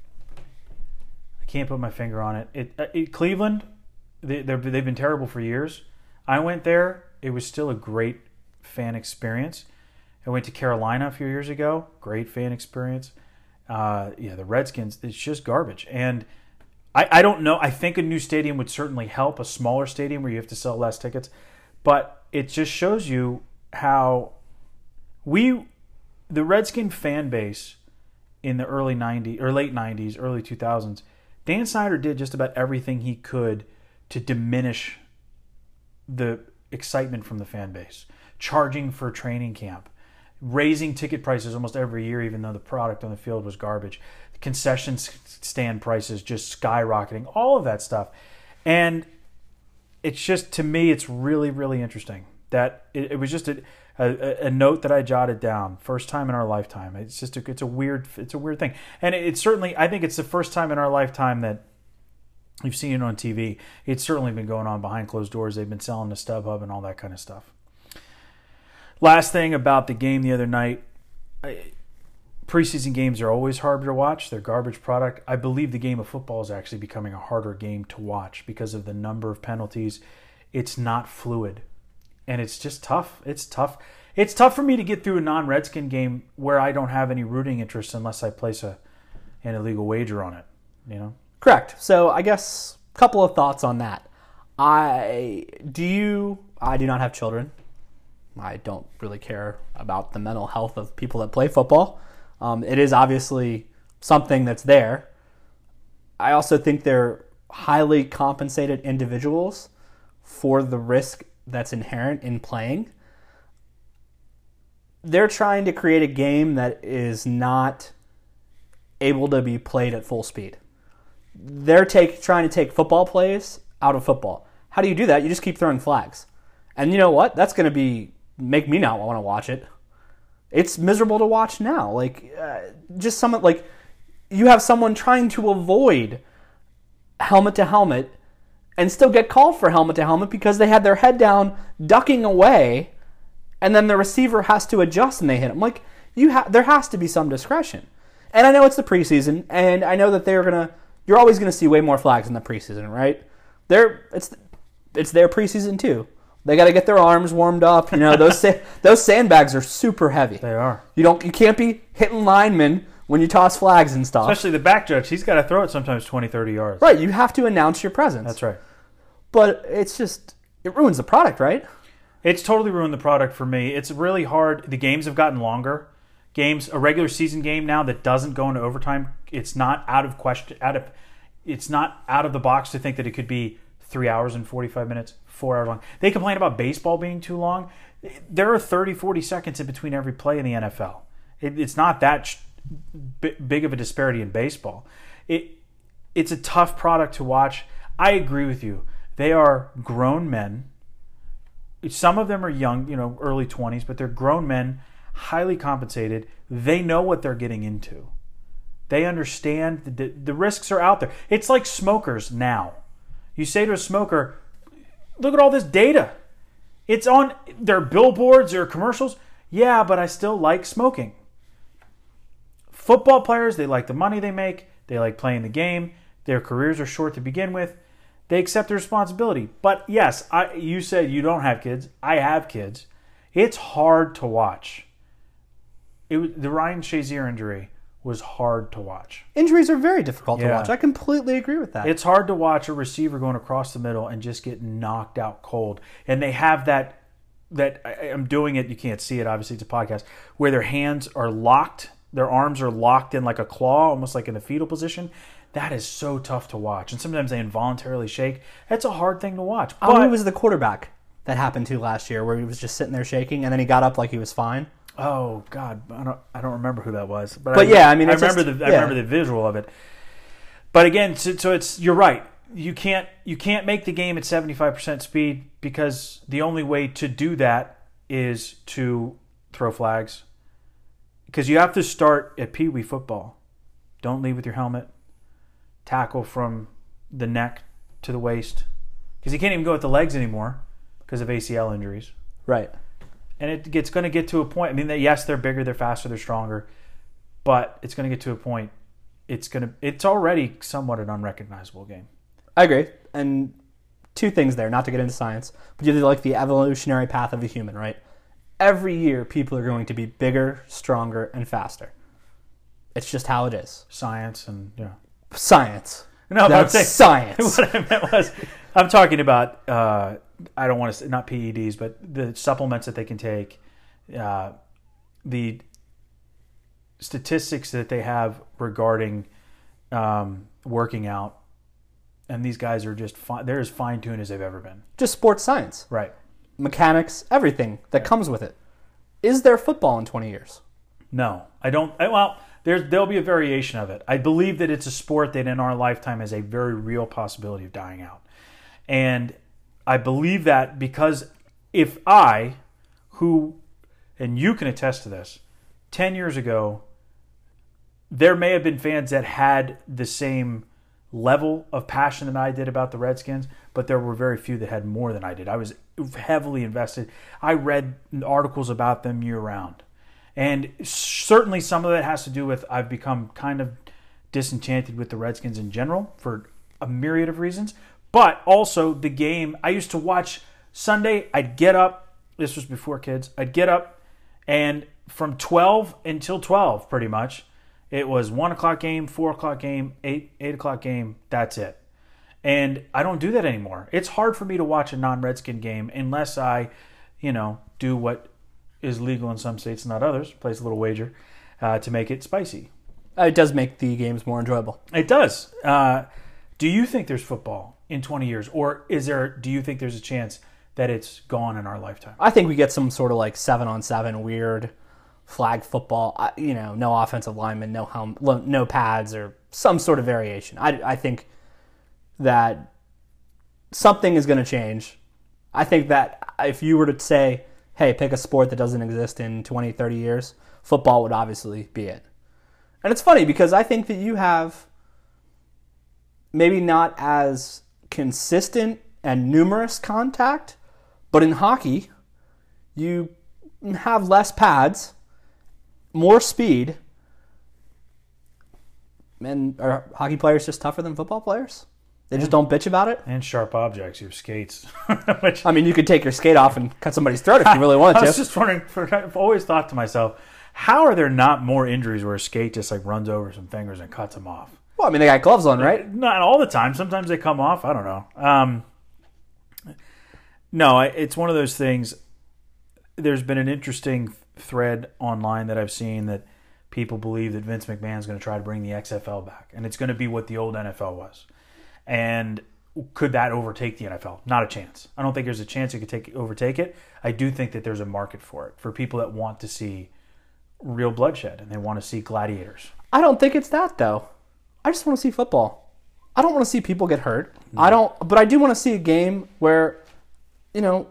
I can't put my finger on it. Cleveland, they've been terrible for years. I went there. It was still a great fan experience. I went to Carolina a few years ago. Great fan experience. The Redskins, it's just garbage. And I don't know. I think a new stadium would certainly help, a smaller stadium where you have to sell less tickets. But it just shows you how the Redskin fan base in the early 90s or late 90s, early 2000s, Dan Snyder did just about everything he could to diminish the excitement from the fan base. Charging for training camp, raising ticket prices almost every year, even though the product on the field was garbage. Concession stand prices just skyrocketing, all of that stuff. And it's just, to me, it's really, really interesting that it was just a note that I jotted down. First time in our lifetime. It's just it's a weird thing. And it's certainly, I think it's the first time in our lifetime that you've seen it on TV. It's certainly been going on behind closed doors. They've been selling to StubHub and all that kind of stuff. Last thing about the game the other night, preseason games are always hard to watch. They're garbage product. I believe the game of football is actually becoming a harder game to watch because of the number of penalties. It's not fluid. And it's just tough. It's tough. It's tough for me to get through a non-Redskin game where I don't have any rooting interest unless I place an illegal wager on it. You know?
Correct. So I guess a couple of thoughts on that. I do not have children. I don't really care about the mental health of people that play football. It is obviously something that's there. I also think they're highly compensated individuals for the risk that's inherent in playing. They're trying to create a game that is not able to be played at full speed. They're trying to take football plays out of football. How do you do that? You just keep throwing flags. And you know what? That's going to make me not want to watch it. It's miserable to watch now. Just someone, you have someone trying to avoid helmet to helmet and still get called for helmet to helmet because they had their head down, ducking away, and then the receiver has to adjust and they hit him. There has to be some discretion. And I know it's the preseason, and I know that you're always going to see way more flags in the preseason, right? It's their preseason too. They got to get their arms warmed up. You know, those sandbags are super heavy.
They are.
You can't be hitting linemen when you toss flags and stuff.
Especially the back judge. He's got to throw it sometimes 20, 30 yards.
Right. You have to announce your presence.
That's right.
But it ruins the product, right?
It's totally ruined the product for me. It's really hard. The games have gotten longer. A regular season game now that doesn't go into overtime, it's not out of question. It's not out of the box to think that it could be 3 hours and 45 minutes, 4 hours long. They complain about baseball being too long. There are 30, 40 seconds in between every play in the NFL. It's not that big of a disparity in baseball. It's a tough product to watch. I agree with you. They are grown men some of them are young, early 20s, but they're grown men, highly compensated. They know what they're getting into. They understand the risks are out there. It's like smokers now. You say to a smoker, look at all this data. It's on their billboards or commercials. Yeah, but I still like smoking. Football players, they like the money they make. They like playing the game. Their careers are short to begin with. They accept the responsibility. But yes, you said you don't have kids. I have kids. It's hard to watch. The Ryan Shazier injury was hard to watch.
Injuries are very difficult to watch. I completely agree with that.
It's hard to watch a receiver going across the middle and just get knocked out cold. And they have that I'm doing it, you can't see it, obviously it's a podcast, where their hands are locked, their arms are locked in like a claw, almost like in the fetal position. That is so tough to watch. And sometimes they involuntarily shake. That's a hard thing to watch.
But who was the quarterback that happened to last year where he was just sitting there shaking and then he got up like he was fine?
Oh God, I don't remember who that was. But
I
remember the visual of it. But again, so it's you're right. You can't make the game at 75% speed because the only way to do that is to throw flags. Because you have to start at Pee Wee football. Don't leave with your helmet. Tackle from the neck to the waist. Because you can't even go with the legs anymore because of ACL injuries.
Right.
And it's going to get to a point. I mean, yes, they're bigger, they're faster, they're stronger, but it's going to get to a point. It's already somewhat an unrecognizable game.
I agree. And two things there, not to get into science, but you like the evolutionary path of the human, right? Every year, people are going to be bigger, stronger, and faster. It's just how it is.
Science and
science.
No,
that's science.
What I meant was, I'm talking about. I don't want to say not PEDs, but the supplements that they can take, the statistics that they have regarding working out, and these guys are just they're as fine-tuned as they've ever been.
Just sports science.
Right.
Mechanics, everything that comes with it. Is there football in 20 years?
No, I don't. There'll be a variation of it. I believe that it's a sport that in our lifetime has a very real possibility of dying out. And I believe that because if and you can attest to this, 10 years ago, there may have been fans that had the same level of passion that I did about the Redskins, but there were very few that had more than I did. I was heavily invested. I read articles about them year round. And certainly some of that has to do with I've become kind of disenchanted with the Redskins in general for a myriad of reasons. But also the game, I used to watch Sunday, I'd get up, this was before kids, I'd get up and from 12 until 12 pretty much, it was 1 o'clock game, 4 o'clock game, 8 o'clock game, that's it. And I don't do that anymore. It's hard for me to watch a non-Redskin game unless I, do what is legal in some states, not others, place a little wager to make it spicy.
It does make the games more enjoyable.
It does. Do you think there's football in 20 years? Or do you think there's a chance that it's gone in our lifetime?
I think we get some sort of like 7-on-7 weird flag football, no offensive linemen, no pads, or some sort of variation. I think that something is going to change. I think that if you were to say, hey, pick a sport that doesn't exist in 20, 30 years, football would obviously be it. And it's funny because I think that you have maybe not as consistent and numerous contact, but in hockey, you have less pads, more speed, and are hockey players just tougher than football players? They just don't bitch about it?
And sharp objects, you have skates.
You could take your skate off and cut somebody's throat if you really wanted to.
I was just wondering, I've always thought to myself, how are there not more injuries where a skate just like runs over some fingers and cuts them off?
Well, they got gloves on, right?
Not all the time. Sometimes they come off. I don't know. No, it's one of those things. There's been an interesting thread online that I've seen that people believe that Vince McMahon is going to try to bring the XFL back. And it's going to be what the old NFL was. And could that overtake the NFL? Not a chance. I don't think there's a chance it could overtake it. I do think that there's a market for it, for people that want to see real bloodshed and they want to see gladiators.
I don't think it's that, though. I just want to see football. I don't want to see people get hurt. But I do want to see a game where, I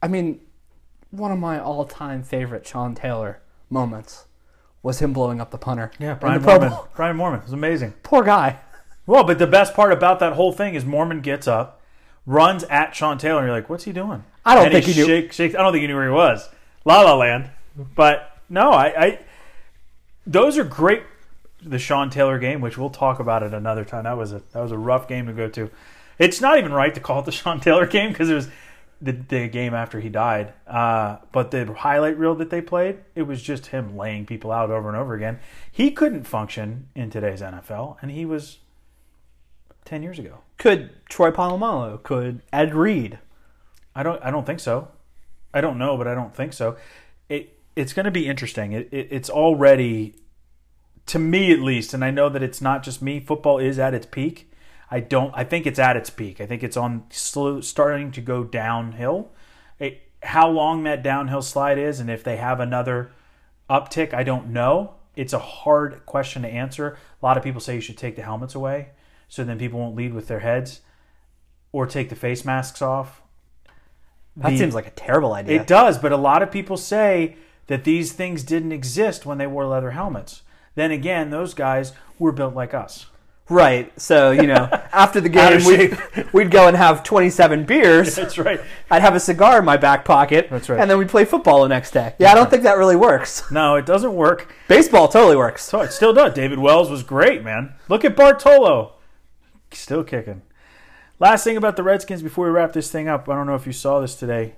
I mean, one of my all-time favorite Sean Taylor moments was him blowing up the punter.
Yeah,
in
Brian
the Pro
Moorman.
Bowl.
Brian Moorman was amazing.
Poor guy.
Well, but the best part about that whole thing is Moorman gets up, runs at Sean Taylor, and you're like, what's he doing?
I don't
And
think he knew.
shakes. I don't think he knew where he was. La La Land. But no, I those are great. The Sean Taylor game, which we'll talk about it another time. That was a rough game to go to. It's not even right to call it the Sean Taylor game because it was the game after he died. But the highlight reel that they played, it was just him laying people out over and over again. He couldn't function in today's NFL, and he was 10 years ago.
Could Troy Polamalu? Could Ed Reed?
I don't think so. I don't know, but I don't think so. It's going to be interesting. It's already, to me at least, and I know that it's not just me. Football is at its peak. I think it's at its peak. I think it's starting to go downhill. How long that downhill slide is, and if they have another uptick, I don't know. It's a hard question to answer. A lot of people say you should take the helmets away, so then people won't lead with their heads, or take the face masks off.
That seems like a terrible idea.
It does, but a lot of people say that these things didn't exist when they wore leather helmets. Then again, those guys were built like us.
Right. So, after the game, we'd go and have 27 beers.
That's right.
I'd have a cigar in my back pocket.
That's right.
And then we'd play football the next day. Yeah, I don't think that really works.
No, it doesn't work.
Baseball totally works.
So it still does. David Wells was great, man. Look at Bartolo. Still kicking. Last thing about the Redskins before we wrap this thing up. I don't know if you saw this today.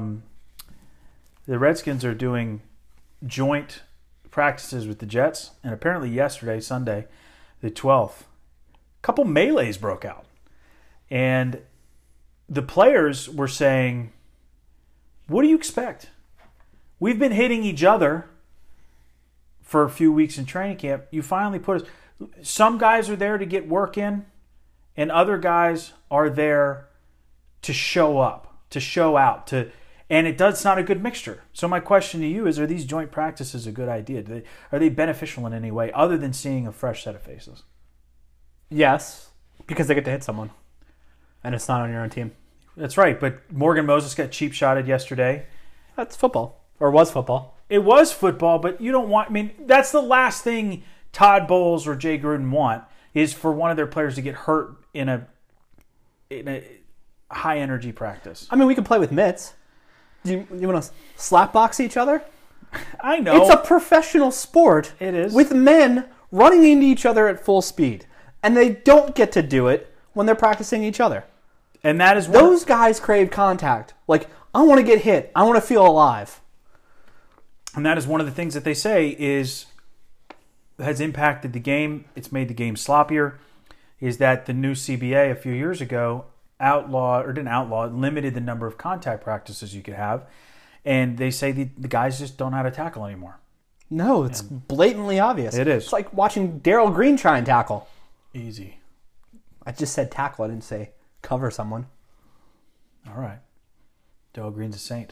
The Redskins are doing joint practices with the Jets, and apparently yesterday, Sunday, the 12th, a couple melees broke out. And the players were saying, what do you expect? We've been hitting each other for a few weeks in training camp. You finally put us... Some guys are there to get work in, and other guys are there to show up, to show out, and it's not a good mixture. So my question to you is, are these joint practices a good idea? Are they beneficial in any way other than seeing a fresh set of faces?
Yes, because they get to hit someone, and it's not on your own team.
That's right, but Morgan Moses got cheap shotted yesterday.
That's football, or was football.
It was football, but you don't want... I mean, that's the last thing Todd Bowles or Jay Gruden want, is for one of their players to get hurt in a high-energy practice.
I mean, we can play with mitts. You want to slap box each other?
I know.
It's a professional sport.
It is.
With men running into each other at full speed. And they don't get to do it when they're practicing each other.
And that is
those guys crave contact. Like, I want to get hit. I want to feel alive.
And that is one of the things that they say has impacted the game. It's made the game sloppier. Is that the new CBA a few years ago limited the number of contact practices you could have. And they say the guys just don't know how to tackle anymore.
No, it's blatantly obvious.
It is.
It's like watching Darryl Green try and tackle.
Easy.
I just said tackle. I didn't say cover someone.
All right. Darryl Green's a saint.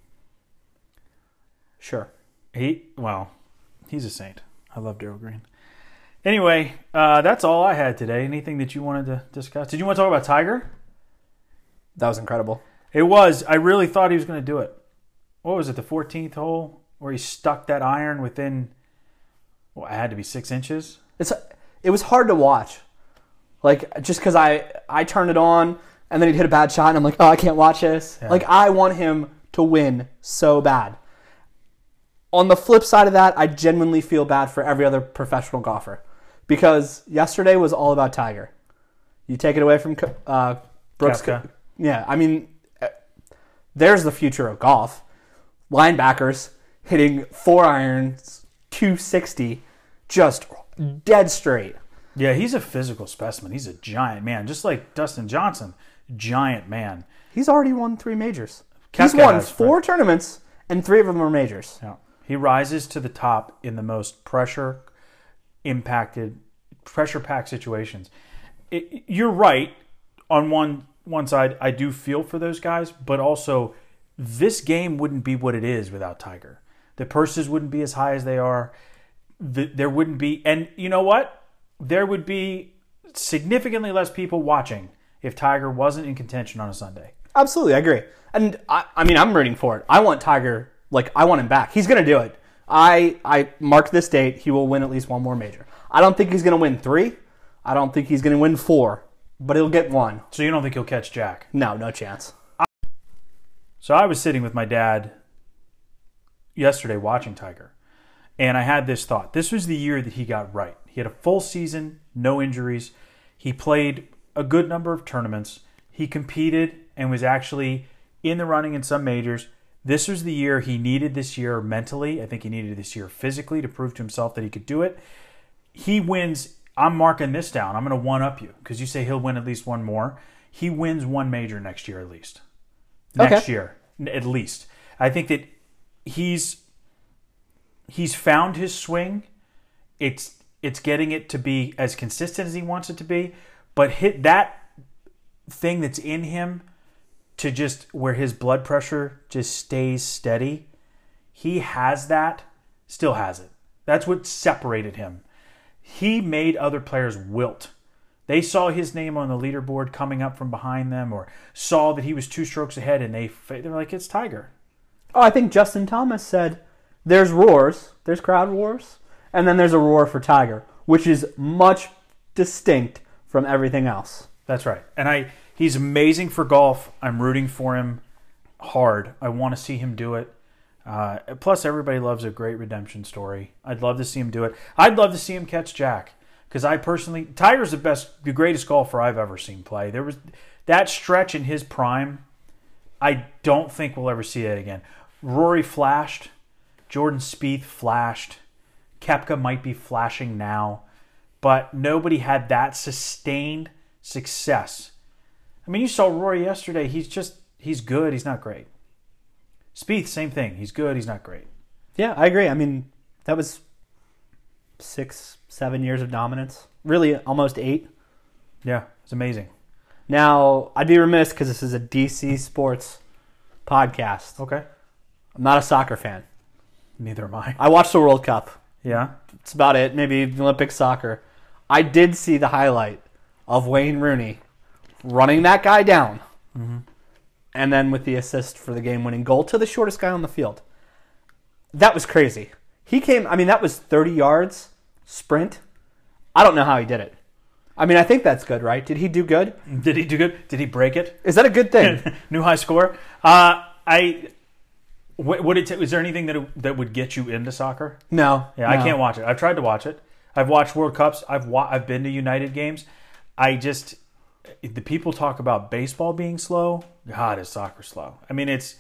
Sure.
He's a saint. I love Darryl Green. Anyway, that's all I had today. Anything that you wanted to discuss? Did you want to talk about Tiger?
That was incredible.
It was. I really thought he was going to do it. What was it, the 14th hole? Where he stuck that iron within, it had to be 6 inches?
It was hard to watch. Like, just because I turned it on, and then he'd hit a bad shot, and I'm like, oh, I can't watch this. Yeah. Like, I want him to win so bad. On the flip side of that, I genuinely feel bad for every other professional golfer. Because yesterday was all about Tiger. You take it away from Brooks.
Koepka.
Yeah, I mean, there's the future of golf. Linebackers hitting 4 irons, 260, just dead straight.
Yeah, he's a physical specimen. He's a giant man. Just like Dustin Johnson, giant man.
He's already won 3 majors.
Koepka
He's won 4 tournaments, and 3 of them are majors.
Yeah. He rises to the top in the most pressure-packed situations. You're right. On one side, I do feel for those guys, but also this game wouldn't be what it is without Tiger. The purses wouldn't be as high as they are. There wouldn't be, and you know what? There would be significantly less people watching if Tiger wasn't in contention on a Sunday.
Absolutely, I agree. And I mean, I'm rooting for it. I want Tiger, I want him back. He's going to do it. I mark this date. He will win at least one more major. I don't think he's going to win 3. I don't think he's going to win 4. But he'll get 1.
So you don't think he'll catch Jack?
No chance.
So I was sitting with my dad yesterday watching Tiger. And I had this thought. This was the year that he got right. He had a full season, no injuries. He played a good number of tournaments. He competed and was actually in the running in some majors. This was the year he needed this year mentally. I think he needed this year physically to prove to himself that he could do it. He wins. I'm marking this down. I'm going to one-up you because you say he'll win at least one more. He wins one major next year at least. Next year, at least. I think that he's found his swing. It's getting it to be as consistent as he wants it to be, but hit that thing that's in him to just where his blood pressure just stays steady. He has that, still has it. That's what separated him. He made other players wilt. They saw his name on the leaderboard coming up from behind them or saw that he was 2 strokes ahead and they were like, it's Tiger.
Oh, I think Justin Thomas said there's roars, there's crowd roars, and then there's a roar for Tiger, which is much distinct from everything else.
That's right. And he's amazing for golf. I'm rooting for him hard. I want to see him do it. Plus, everybody loves a great redemption story. I'd love to see him do it. I'd love to see him catch Jack. Because Tiger's the greatest golfer I've ever seen play. There was that stretch in his prime. I don't think we'll ever see that again. Rory flashed. Jordan Spieth flashed. Koepka might be flashing now. But nobody had that sustained success. I mean, you saw Rory yesterday. He's good. He's not great. Spieth, same thing. He's good. He's not great.
Yeah, I agree. I mean, that was 6-7 years of dominance. Really, almost 8.
Yeah, it's amazing.
Now, I'd be remiss because this is a DC sports podcast.
Okay.
I'm not a soccer fan.
Neither am I.
I watched the World Cup.
Yeah?
That's about it. Maybe Olympic soccer. I did see the highlight of Wayne Rooney running that guy down. Mm-hmm. And then with the assist for the game-winning goal to the shortest guy on the field. That was crazy. That was 30 yards sprint. I don't know how he did it. I mean, I think that's good, right? Did he do good?
Did he do good? Did he break it?
Is that a good thing?
New high score? Is there anything that would get you into soccer?
No.
Yeah, no. I can't watch it. I've tried to watch it. I've watched World Cups. I've been to United games. The people talk about baseball being slow. God, is soccer slow? I mean, it's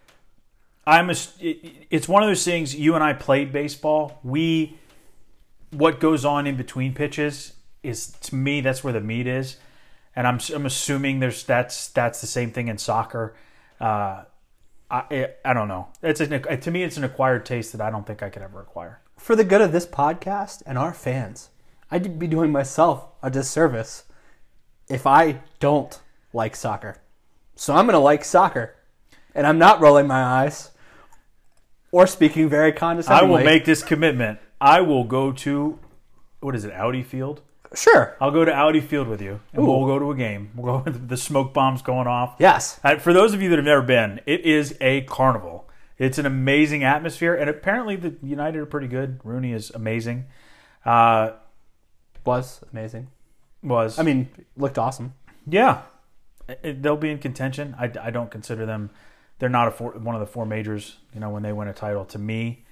one of those things. You and I played baseball. What goes on in between pitches is, to me, that's where the meat is, and I'm assuming that's the same thing in soccer. I don't know. To me, it's an acquired taste that I don't think I could ever acquire.
For the good of this podcast and our fans, I'd be doing myself a disservice if I don't like soccer. So I'm going to like soccer. And I'm not rolling my eyes or speaking very condescendingly.
I will make this commitment. I will go to, what is it, Audi Field?
Sure.
I'll go to Audi Field with you, and we'll go to a game. We'll go with the smoke bombs going off.
Yes.
For those of you that have never been, it is a carnival. It's an amazing atmosphere, and apparently the United are pretty good. Rooney is amazing.
Was amazing. I mean, looked awesome.
Yeah. They'll be in contention. I don't consider them. They're not one of the 4 majors. When they win a title, to me,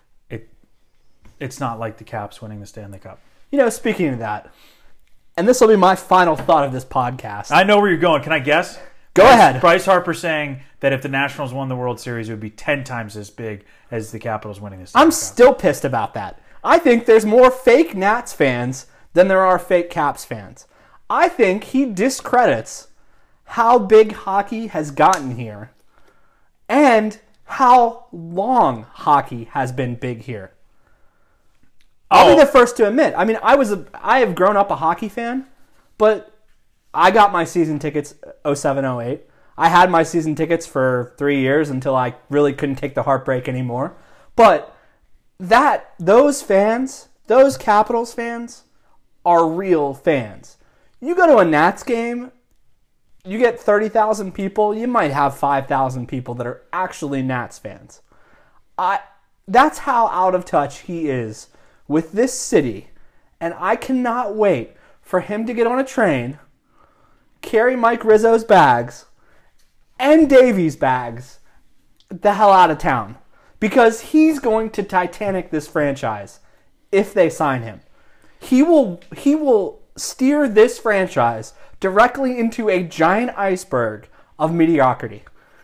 it's not like the Caps winning the Stanley Cup.
Speaking of that, and this will be my final thought of this podcast.
I know where you're going. Can I guess?
Go ahead.
Bryce Harper saying that if the Nationals won the World Series, it would be 10 times as big as the Capitals winning this.
I'm still pissed about that. I think there's more fake Nats fans than there are fake Caps fans. I think he discredits how big hockey has gotten here and how long hockey has been big here. I'll be the first to admit. I mean, I have grown up a hockey fan, but I got my season tickets 07-08. I had my season tickets for 3 years until I really couldn't take the heartbreak anymore. But those fans, those Capitals fans, are real fans. You go to a Nats game, you get 30,000 people, you might have 5,000 people that are actually Nats fans. That's how out of touch he is with this city. And I cannot wait for him to get on a train, carry Mike Rizzo's bags and Davey's bags the hell out of town. Because he's going to Titanic this franchise if they sign him. He will steer this franchise directly into a giant iceberg of mediocrity.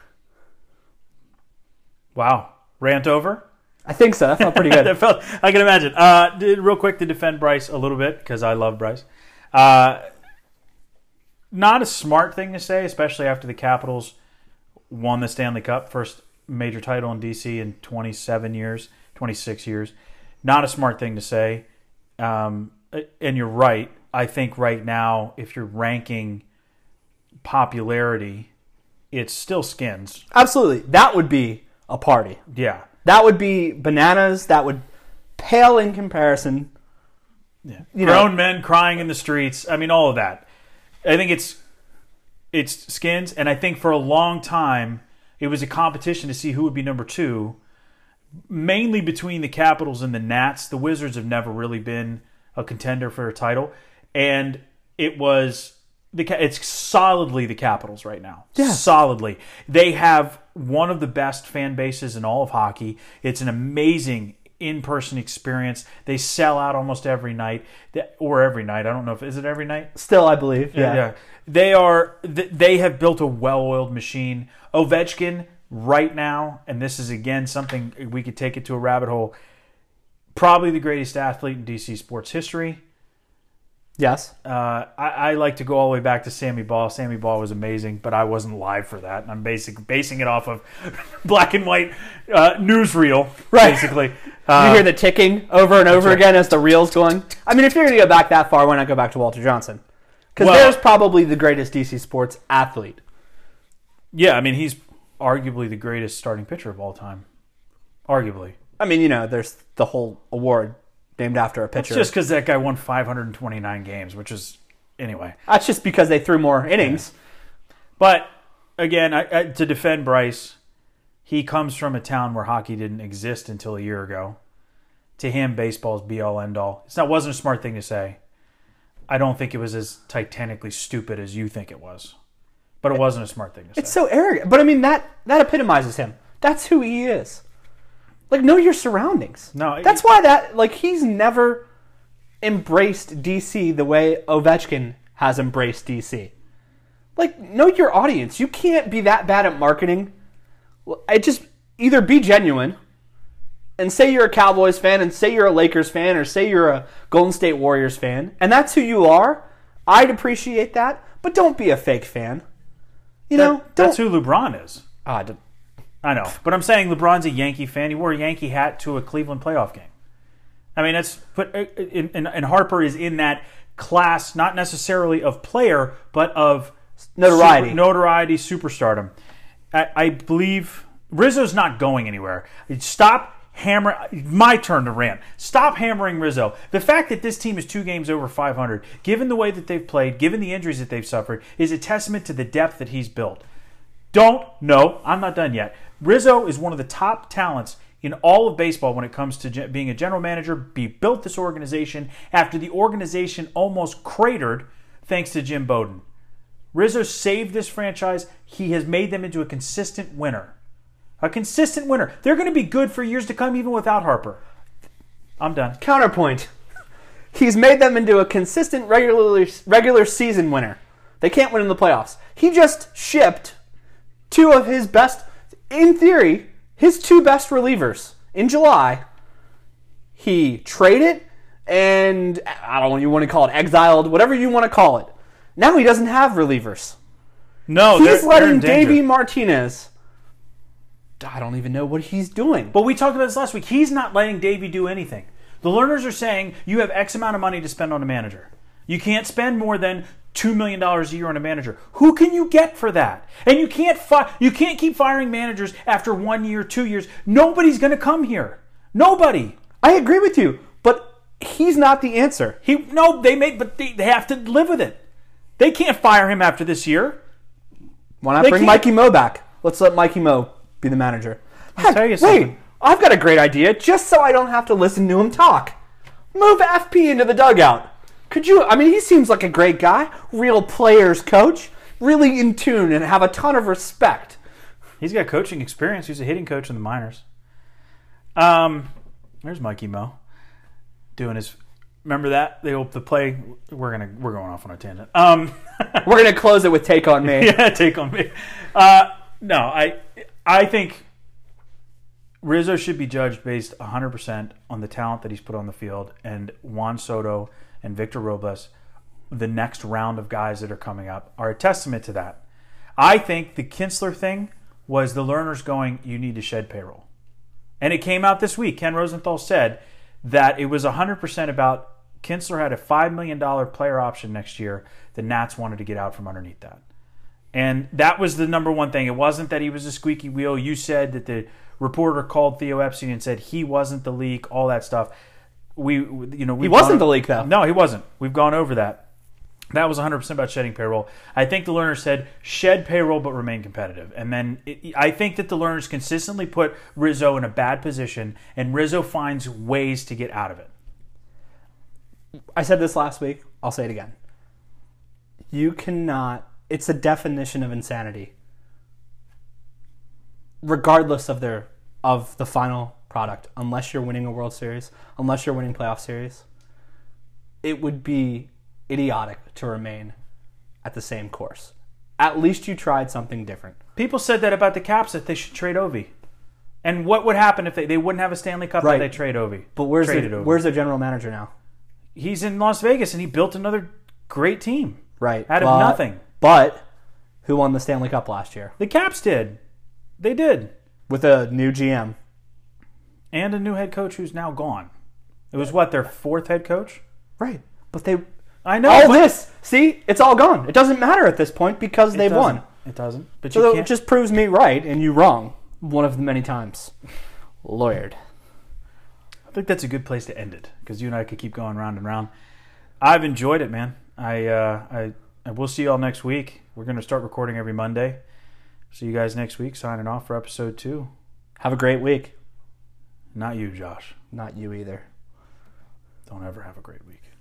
Wow. Rant over?
I think so. That felt pretty good.
I can imagine. Real quick to defend Bryce a little bit, because I love Bryce. Not a smart thing to say, especially after the Capitals won the Stanley Cup, first major title in DC in 26 years. Not a smart thing to say. And you're right. I think right now, if you're ranking popularity, it's still Skins.
Absolutely. That would be a party.
Yeah.
That would be bananas. That would pale in comparison.
Yeah. Grown men crying in the streets. I mean, all of that. I think it's Skins, and I think for a long time it was a competition to see who would be number 2, mainly between the Capitals and the Nats. The Wizards have never really been a contender for a title, and it's solidly the Capitals right now.
Yeah.
Solidly. They have one of the best fan bases in all of hockey. It's an amazing in-person experience. They sell out almost every night, or every night. I don't know is it every night?
Still, I believe. Yeah.
They have built a well-oiled machine. Ovechkin right now, and this is again something we could take it to a rabbit hole, probably the greatest athlete in DC sports history.
Yes.
I like to go all the way back to Sammy Baugh. Sammy Baugh was amazing, but I wasn't live for that. And I'm basing it off of black and white newsreel,
right.
Basically.
You hear the ticking over and over again as the reel's going. I mean, if you're going to go back that far, why not go back to Walter Johnson? Because there's probably the greatest DC sports athlete.
Yeah, I mean, he's arguably the greatest starting pitcher of all time. Arguably.
I mean, there's the whole award named after a pitcher.
It's just because that guy won 529 games, which is, anyway.
That's just because they threw more innings.
Yeah. But, again, to defend Bryce, he comes from a town where hockey didn't exist until a year ago. To him, baseball is be-all, end-all. It wasn't a smart thing to say. I don't think it was as titanically stupid as you think it was. But it wasn't a smart thing to say.
It's so arrogant. But, I mean, that epitomizes him. That's who he is. Like, know your surroundings.
No,
that's why he's never embraced DC the way Ovechkin has embraced DC. Like, know your audience. You can't be that bad at marketing. Just either be genuine and say you're a Cowboys fan and say you're a Lakers fan or say you're a Golden State Warriors fan, and that's who you are. I'd appreciate that, but don't be a fake fan.
That's who LeBron is.
I
know, but I'm saying LeBron's a Yankee fan. He wore a Yankee hat to a Cleveland playoff game. I mean, and Harper is in that class, not necessarily of player, but of
notoriety,
superstardom. I believe Rizzo's not going anywhere. Stop hammering. My turn to rant. Stop hammering Rizzo. The fact that this team is 2 games over 500, given the way that they've played, given the injuries that they've suffered, is a testament to the depth that he's built. I'm not done yet. Rizzo is one of the top talents in all of baseball when it comes to being a general manager. He built this organization after the organization almost cratered thanks to Jim Bowden. Rizzo saved this franchise. He has made them into a consistent winner. A consistent winner. They're going to be good for years to come even without Harper. I'm done.
Counterpoint. He's made them into a consistent regular season winner. They can't win in the playoffs. He just shipped 2 of his best, in theory, his 2 best relievers in July. He traded and, I don't know what you want to call it, exiled, whatever you want to call it. Now he doesn't have relievers.
No,
he's letting Davey Martinez. I don't even know what he's doing.
But we talked about this last week. He's not letting Davey do anything. The Lerners are saying you have X amount of money to spend on a manager. You can't spend more than $2 million a year on a manager. Who can you get for that? And you can't keep firing managers after 1 year, 2 years. Nobody's going to come here. Nobody.
I agree with you, but he's not the answer.
They have to live with it. They can't fire him after this year.
Why not
They
bring
can't-
Mikey Mo back? Let's let Mikey Mo be the manager.
I'll tell you something.
Wait, I've got a great idea just so I don't have to listen to him talk. Move FP into the dugout. Could you? I mean, he seems like a great guy. Real players coach. Really in tune and have a ton of respect.
He's got coaching experience. He was a hitting coach in the minors. There's Mikey Mo doing his. Remember that the play. We're going off on a tangent.
We're gonna close it with "Take on Me."
Yeah, take on me. No, I think Rizzo should be judged based 100% on the talent that he's put on the field, and Juan Soto and Victor Robles, the next round of guys that are coming up, are a testament to that. I think the Kinsler thing was the Lerners going, you need to shed payroll. And it came out this week. Ken Rosenthal said that it was 100% about Kinsler had a $5 million player option next year. The Nats wanted to get out from underneath that. And that was the number one thing. It wasn't that he was a squeaky wheel. You said that the reporter called Theo Epstein and said he wasn't the leak, all that stuff.
He wasn't the leak, though.
No, he wasn't. We've gone over that. That was 100% about shedding payroll. I think the Lerners said shed payroll but remain competitive. And then I think that the Lerners consistently put Rizzo in a bad position, and Rizzo finds ways to get out of it.
I said this last week. I'll say it again. You cannot. It's the definition of insanity. Regardless of the final product, unless you're winning a World Series, unless you're winning playoff series, it would be idiotic to remain at the same course. At least you tried something different.
People said that about the Caps, that they should trade Ovi. And what would happen if they wouldn't have a Stanley Cup if they trade Ovi?
But where's
Ovi.
the general manager now?
He's in Las Vegas, and he built another great team.
Right.
Out of nothing.
But who won the Stanley Cup last year?
The Caps did. They did.
With a new GM.
And a new head coach who's now gone. It was what, their fourth head coach?
Right. But they...
I know.
All this, see, it's all gone. It doesn't matter at this point because they've won.
It doesn't. But
So
you
it just proves me right and you wrong. One of the many times. Lawyered.
I think that's a good place to end it because you and I could keep going round and round. I've enjoyed it, man. I will see you all next week. We're going to start recording every Monday. See you guys next week. Signing off for episode 2.
Have a great week.
Not you, Josh.
Not you either.
Don't ever have a great week.